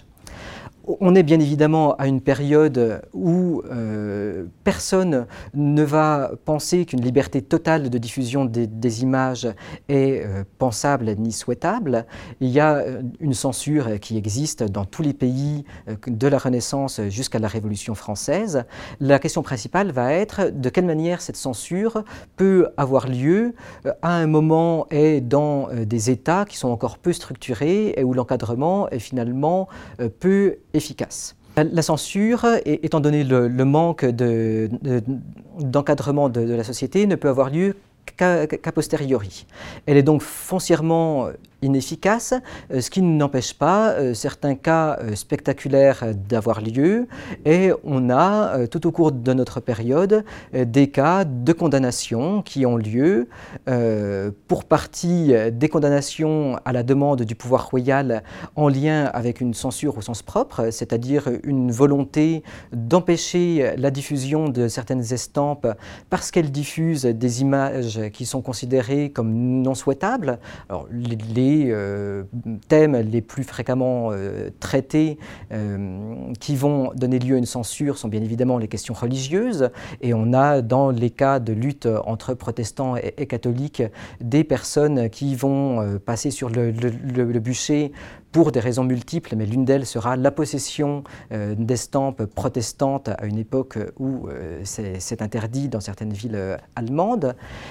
On est bien évidemment à une période où euh, personne ne va penser qu'une liberté totale de diffusion des, des images est euh, pensable ni souhaitable. Il y a une censure qui existe dans tous les pays de la Renaissance jusqu'à la Révolution française. La question principale va être de quelle manière cette censure peut avoir lieu à un moment et dans des États qui sont encore peu structurés et où l'encadrement est finalement peu efficace. La censure, étant donné le, le manque de, de, d'encadrement de, de la société, ne peut avoir lieu qu'à, qu'à posteriori. Elle est donc foncièrement inefficace, ce qui n'empêche pas euh, certains cas euh, spectaculaires d'avoir lieu, et on a euh, tout au cours de notre période euh, des cas de condamnation qui ont lieu, euh, pour partie des condamnations à la demande du pouvoir royal en lien avec une censure au sens propre, c'est-à-dire une volonté d'empêcher la diffusion de certaines estampes parce qu'elles diffusent des images qui sont considérées comme non souhaitables. Alors, les, les Les euh, thèmes les plus fréquemment euh, traités euh, qui vont donner lieu à une censure sont bien évidemment les questions religieuses, et on a dans les cas de lutte entre protestants et, et catholiques des personnes qui vont euh, passer sur le, le, le, le bûcher pour des raisons multiples, mais l'une d'elles sera la possession euh, d'estampes protestantes à une époque où euh, c'est, c'est interdit dans certaines villes euh, allemandes.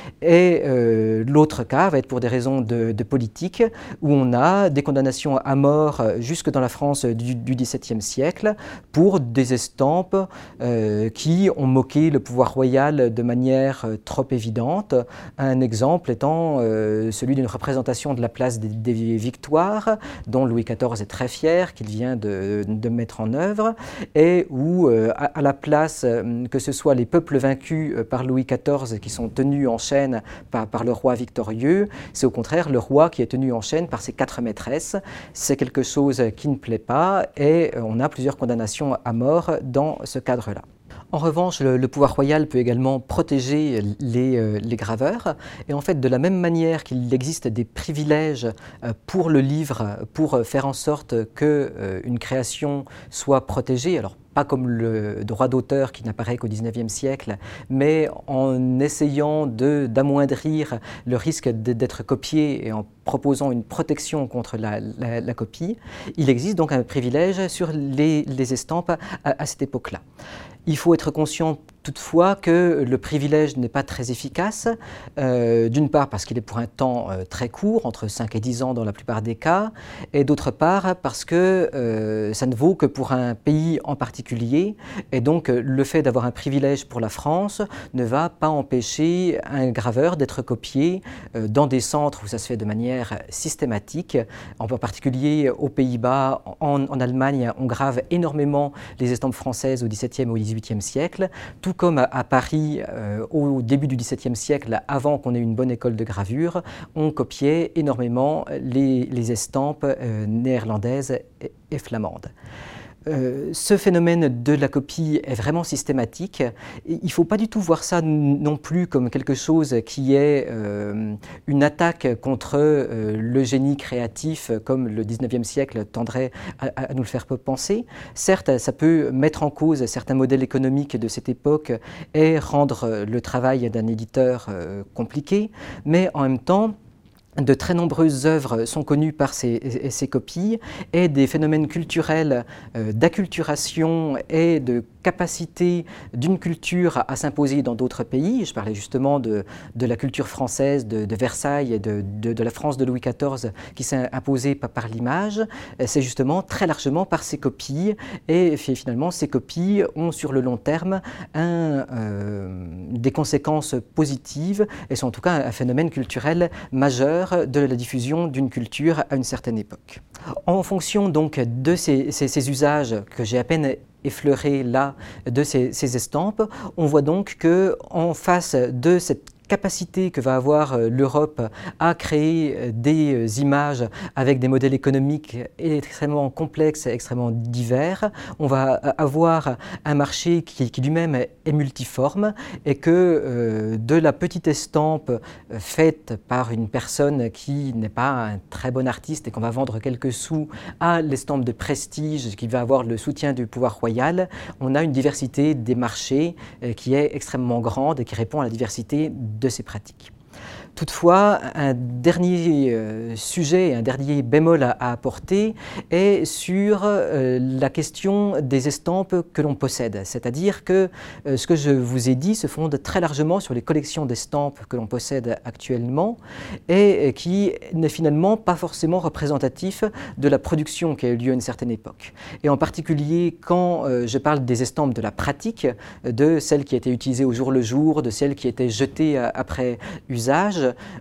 Et euh, l'autre cas va être pour des raisons de, de politique, où on a des condamnations à mort jusque dans la France du, du XVIIe siècle pour des estampes euh, qui ont moqué le pouvoir royal de manière euh, trop évidente. Un exemple étant euh, celui d'une représentation de la place des, des Victoires, dont Louis quatorze est très fier, qu'il vient de, de mettre en œuvre, et où euh, à, à la place euh, que ce soit les peuples vaincus euh, par Louis quatorze qui sont tenus en chaîne par, par le roi victorieux, c'est au contraire le roi qui est tenu en chaîne par ses quatre maîtresses. C'est quelque chose qui ne plaît pas, et euh, on a plusieurs condamnations à mort dans ce cadre-là. En revanche, le, le pouvoir royal peut également protéger les, euh, les graveurs, et en fait, de la même manière qu'il existe des privilèges euh, pour le livre, pour faire en sorte qu'une euh, création soit protégée, alors pas comme le droit d'auteur qui n'apparaît qu'au dix-neuvième siècle, mais en essayant de, d'amoindrir le risque d'être copié et en proposant une protection contre la, la, la copie, il existe donc un privilège sur les, les estampes à, à cette époque-là. Il faut être conscient toutefois que le privilège n'est pas très efficace, euh, d'une part parce qu'il est pour un temps euh, très court, entre cinq et dix ans dans la plupart des cas, et d'autre part parce que euh, ça ne vaut que pour un pays en particulier, et donc le fait d'avoir un privilège pour la France ne va pas empêcher un graveur d'être copié euh, dans des centres où ça se fait de manière systématique, en particulier aux Pays-Bas, en, en Allemagne, on grave énormément les estampes françaises au dix-septième et au dix-huitième siècle, tout comme à, à Paris, euh, au début du dix-septième siècle, avant qu'on ait une bonne école de gravure, on copiait énormément les, les estampes euh, néerlandaises et, et flamandes. Euh, ce phénomène de la copie est vraiment systématique. Il ne faut pas du tout voir ça non plus comme quelque chose qui est euh, une attaque contre euh, le génie créatif, comme le dix-neuvième siècle tendrait à, à nous le faire penser. Certes, ça peut mettre en cause certains modèles économiques de cette époque et rendre le travail d'un éditeur euh, compliqué, mais en même temps, de très nombreuses œuvres sont connues par ces, ces copies et des phénomènes culturels euh, d'acculturation et de capacité d'une culture à, à s'imposer dans d'autres pays. Je parlais justement de, de la culture française, de, de Versailles et de, de, de la France de Louis quatorze qui s'est imposée par, par l'image. C'est justement très largement par ces copies et finalement ces copies ont sur le long terme un, euh, des conséquences positives et sont en tout cas un, un phénomène culturel majeur de la diffusion d'une culture à une certaine époque. En fonction donc de ces, ces, ces usages que j'ai à peine effleurés là, de ces, ces estampes, on voit donc qu'en face de cette capacité que va avoir l'Europe à créer des images avec des modèles économiques extrêmement complexes, extrêmement divers. On va avoir un marché qui, qui lui-même est multiforme et que euh, de la petite estampe faite par une personne qui n'est pas un très bon artiste et qu'on va vendre quelques sous à l'estampe de prestige qui va avoir le soutien du pouvoir royal, on a une diversité des marchés euh, qui est extrêmement grande et qui répond à la diversité de ces pratiques. Toutefois, un dernier euh, sujet, un dernier bémol à, à apporter est sur euh, la question des estampes que l'on possède. C'est-à-dire que euh, ce que je vous ai dit se fonde très largement sur les collections d'estampes que l'on possède actuellement et, et qui n'est finalement pas forcément représentatif de la production qui a eu lieu à une certaine époque. Et en particulier quand euh, je parle des estampes de la pratique, de celles qui étaient utilisées au jour le jour, de celles qui étaient jetées après usage,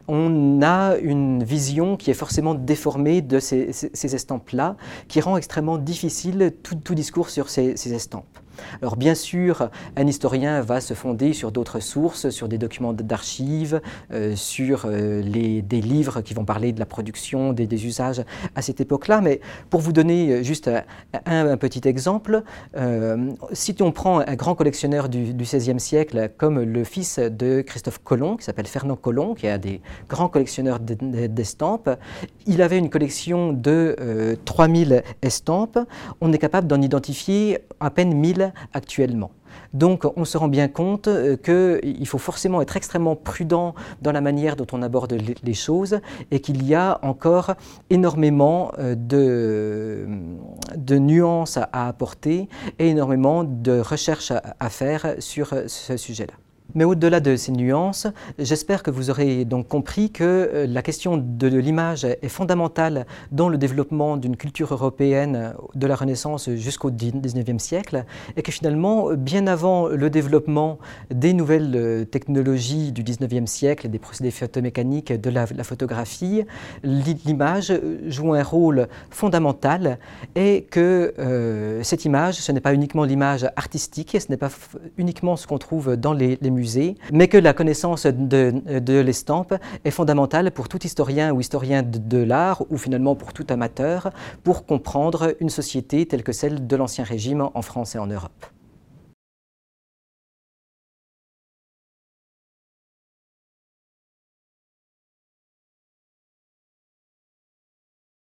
on a une vision qui est forcément déformée de ces, ces, ces estampes-là, qui rend extrêmement difficile tout, tout discours sur ces, ces estampes. Alors bien sûr, un historien va se fonder sur d'autres sources, sur des documents d'archives, euh, sur euh, les, des livres qui vont parler de la production, des, des usages à cette époque-là, mais pour vous donner juste un, un petit exemple, euh, si on prend un grand collectionneur du, du seizième siècle comme le fils de Christophe Colomb, qui s'appelle Fernand Colomb, qui est un des grands collectionneurs d'estampes, il avait une collection de euh, trois mille estampes, on est capable d'en identifier à peine mille actuellement. Donc on se rend bien compte qu'il faut forcément être extrêmement prudent dans la manière dont on aborde les choses et qu'il y a encore énormément de, de nuances à apporter et énormément de recherches à faire sur ce sujet-là. Mais au-delà de ces nuances, j'espère que vous aurez donc compris que la question de l'image est fondamentale dans le développement d'une culture européenne de la Renaissance jusqu'au dix-neuvième siècle et que finalement, bien avant le développement des nouvelles technologies du dix-neuvième siècle, des procédés photomécaniques, de la, la photographie, l'image joue un rôle fondamental et que euh, cette image, ce n'est pas uniquement l'image artistique, ce n'est pas uniquement ce qu'on trouve dans les, les musées, mais que la connaissance de, de l'estampe est fondamentale pour tout historien ou historien de, de l'art, ou finalement pour tout amateur, pour comprendre une société telle que celle de l'Ancien Régime en France et en Europe.